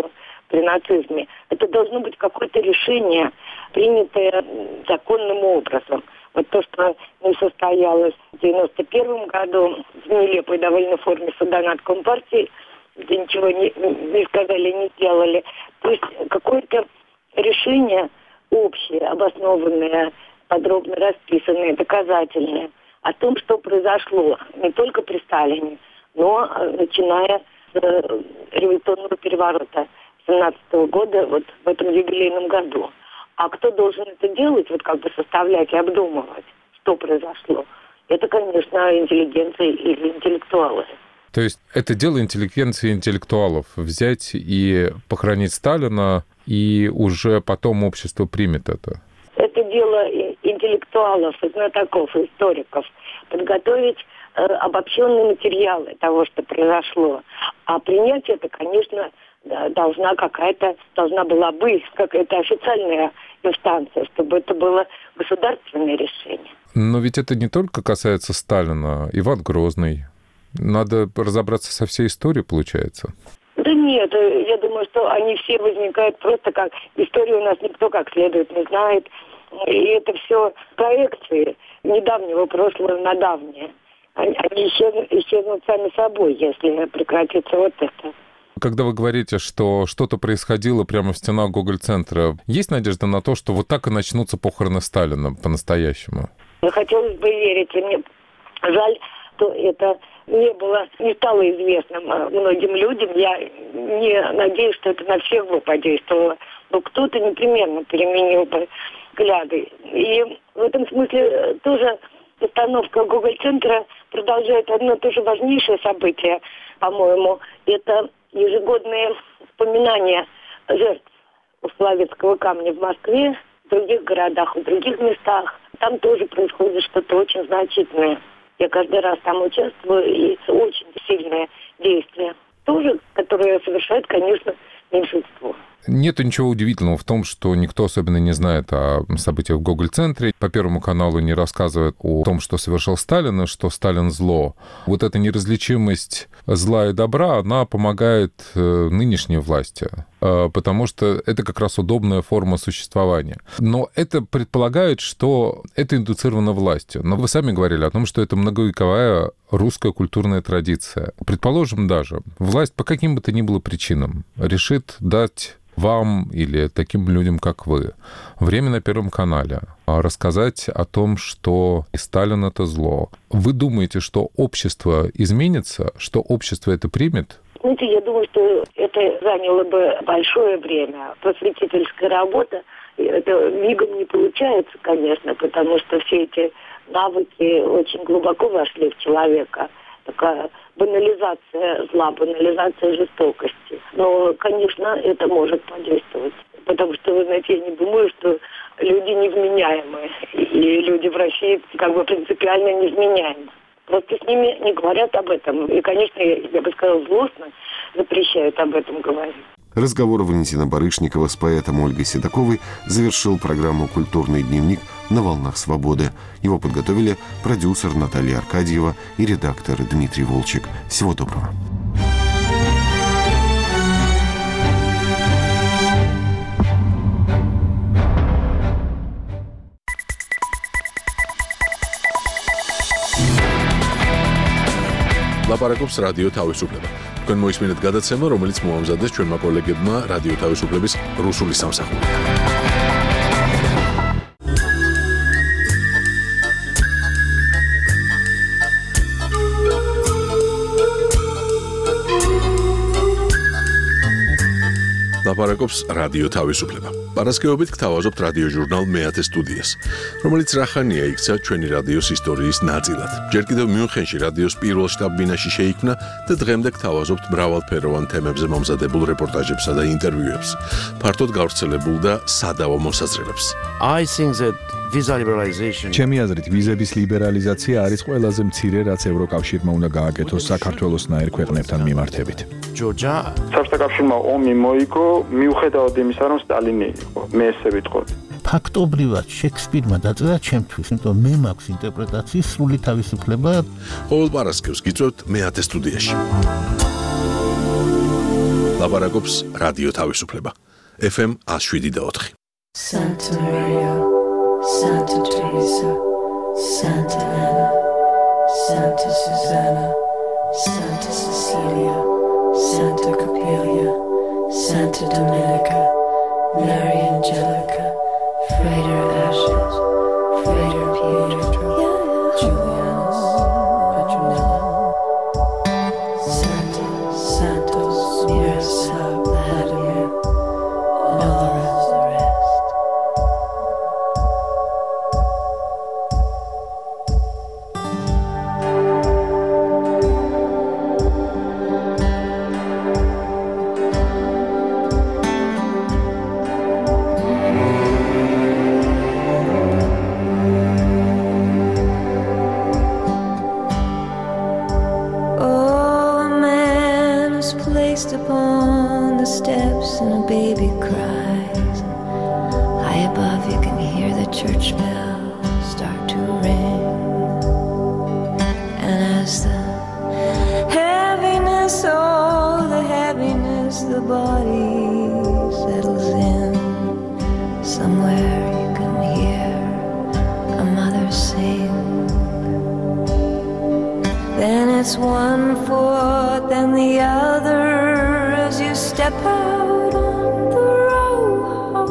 при нацизме. Это должно быть какое-то решение, принятое законным образом. Вот то, что не состоялось в девяносто первом году в нелепой довольно форме суда над Компартией, где ничего не, не сказали, не сделали. То есть какое-то решение общее, обоснованное, подробно расписанное, доказательное о том, что произошло не только при Сталине, но начиная с революционного переворота семнадцатого года, вот в этом юбилейном году. А кто должен это делать, вот как бы составлять и обдумывать, что произошло? Это, конечно, интеллигенция или интеллектуалы. То есть это дело интеллигенции и интеллектуалов взять и похоронить Сталина, и уже потом общество примет это? Это дело интеллектуалов, знатоков, историков. Подготовить э, обобщенные материалы того, что произошло. А принять это, конечно, должна какая-то, должна была быть какая-то официальная инстанция, чтобы это было государственное решение. Но ведь это не только касается Сталина, Иван Грозный. Надо разобраться со всей историей, получается. Да нет, я думаю, что они все возникают просто как... Историю у нас никто как следует не знает. И это все проекции недавнего прошлого на давнее. Они, они исчезнут, исчезнут сами собой, если прекратится вот это. Когда вы говорите, что что-то происходило прямо в стенах Гоголь-центра, есть надежда на то, что вот так и начнутся похороны Сталина по-настоящему? Хотелось бы верить. И мне жаль, что это не было, не стало известным многим людям. Я не надеюсь, что это на всех бы подействовало. Но кто-то непременно переменил бы взгляды. И в этом смысле тоже постановка Гоголь-центра продолжает одно тоже важнейшее событие, по-моему. Это ежегодные вспоминания жертв у Соловецкого камня в Москве, в других городах, в других местах. Там тоже происходит что-то очень значительное. Я каждый раз там участвую, и очень сильное действие. Тоже, которое совершает, конечно, меньшинство. Нет ничего удивительного в том, что никто особенно не знает о событиях в Гоголь-центре. По Первому каналу не рассказывают о том, что совершил Сталин, и что Сталин зло. Вот эта неразличимость зла и добра, она помогает нынешней власти, потому что это как раз удобная форма существования. Но это предполагает, что это индуцировано властью. Но вы сами говорили о том, что это многовековая русская культурная традиция. Предположим даже, власть по каким бы то ни было причинам решит дать вам или таким людям, как вы, время на Первом канале, рассказать о том, что Сталин — это зло. Вы думаете, что общество изменится, что общество это примет? Знаете, я думаю, что это заняло бы большое время. Просветительская работа, это мигом не получается, конечно, потому что все эти навыки очень глубоко вошли в человека. Такая банализация зла, банализация жестокости. Но, конечно, это может подействовать. Потому что, вы знаете, я не думаю, что люди невменяемые. И люди в России как бы принципиально невменяемы. Просто с ними не говорят об этом. И, конечно, я бы сказала, злостно запрещают об этом говорить. Разговор Валентина Барышникова с поэтом Ольгой Седоковой завершил программу «Культурный дневник» на «Волнах свободы». Его подготовили продюсер Наталья Аркадьева и редактор Дмитрий Волчек. Всего доброго. ლაპარაკობს რადიო თავისუფლება. თქვენ მოისმინეთ გადაცემა, რომელიც მოამზადეს ჩვენმა კოლეგებმა რადიო თავისუფლების რუსული სამსახურიდან. ლაპარაკობს რადიო თავისუფლება. პარასკევობით გთავაზობთ რადიო ჟურნალ მეათე სტუდიას, რომელიც რახანია იქცა ჩვენი რადიოს ისტორიის ნაწილად. ჯერ კიდევ მიუნხენში რადიოს პირველ შტაბ-ბინაში შეიქმნა და დღემდე გთავაზობთ მრავალფეროვან თემებზე მომზადებულ რეპორტაჟებსა და ინტერვიუებს, ფართოდ გავრცელებულ და სადავო მოსაზრებებს. I think that visa liberalization ჩემი აზრით ვიზების ლიბერალიზაცია არის ყველაზე მცირე, რაც ევროკავშირმა უნდა გააკეთოს საქართველოსნაირ ქვეყნებთან მიმართებით. Georgia საბჭოთა კავშირმა ომი მოიგო მიუხედავად იმისა, რომ სტალინი იყო. მე ესე ვიტყოდი. ფაქტობრივად შექსპირმა დაწერა ჩემთვის, იმიტომ მე მაქვს ინტერპრეტაციის სრული თავისუფლება. ყოველ პარასკევს გიწევთ მეათე სტუდიაში. ლაპარაკობს რადიო თავისუფლება. ეფ ემ one oh seven point four. Santa Maria, Santa Teresa, Santa Anna, Santa Susanna, Santa Cecilia, Santa Coppelia, Santa Domenica, Mary Angelica, Frater Ashes, Frater Pietro, Julianus, Petronilla, Santa, Santos, Miroslav, Vladimir, and all the rest. Upon the steps and a baby cries. High above you can hear the church bells start to ring. And as the heaviness, oh the heaviness, the body settles in, somewhere you can hear a mother sing. Then it's one foot, then the other, as you step out on the road.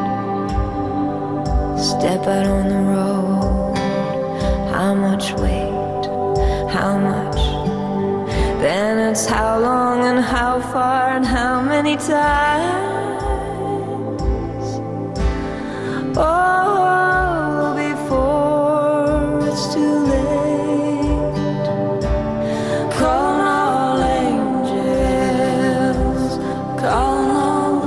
Step out on the road. How much weight? How much? Then it's how long and how far and how many times. Oh, before it's too late. Call all angels, call all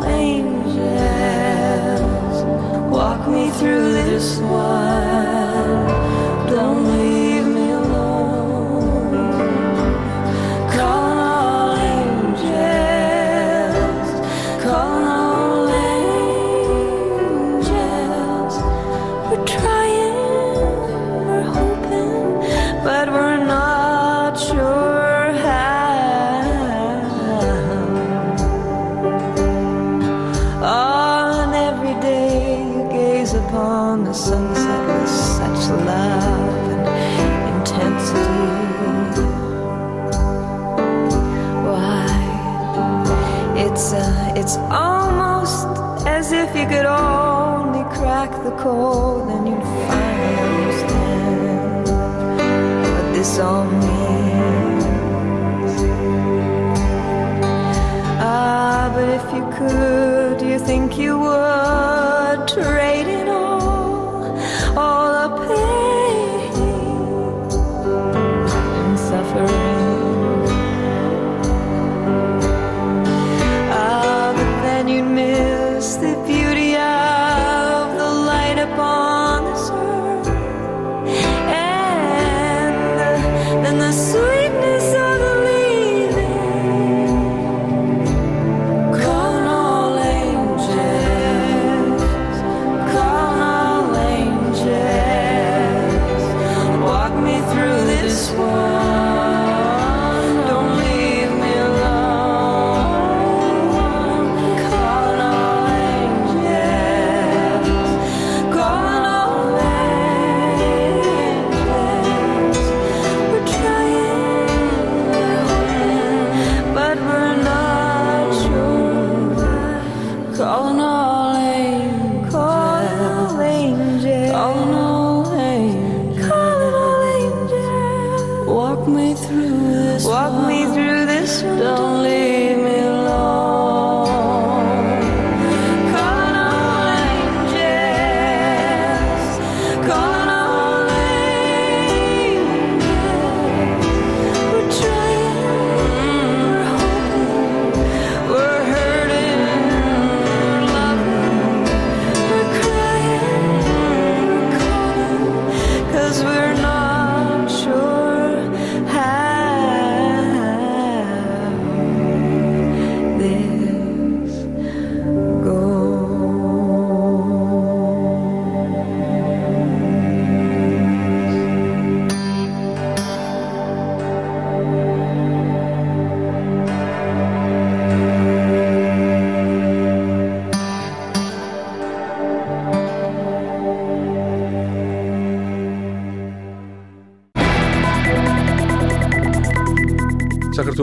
angels. Walk me through this one. Don't leave me alone. Call all angels, call all angels. We're trying, we're hoping, but we're not sure how. On every day you gaze upon the sunset with such love and intensity. Why, it's uh, it's almost as if you could only crack the code, then you'd finally understand what this all means. Ah, but if you could, do you think you would trade in all, all the pain and suffering? Ah, but then you'd miss the beauty of the light upon this earth, and the, and the sweetness of the leaving. Call all angels,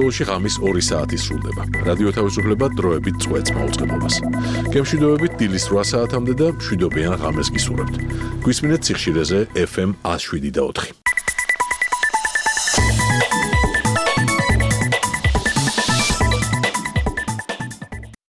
საქართველოში ღამის ორი საათი სრულდება. რადიო თავისუფლება დროებით წვეთს მაუწყებლობას. გემშვიდობებით დილის რვა საათამდე და მშვიდობიან ღამეს გისურვებთ. გვისმინეთ სიხშირეზე ეფ ემ one oh seven და four.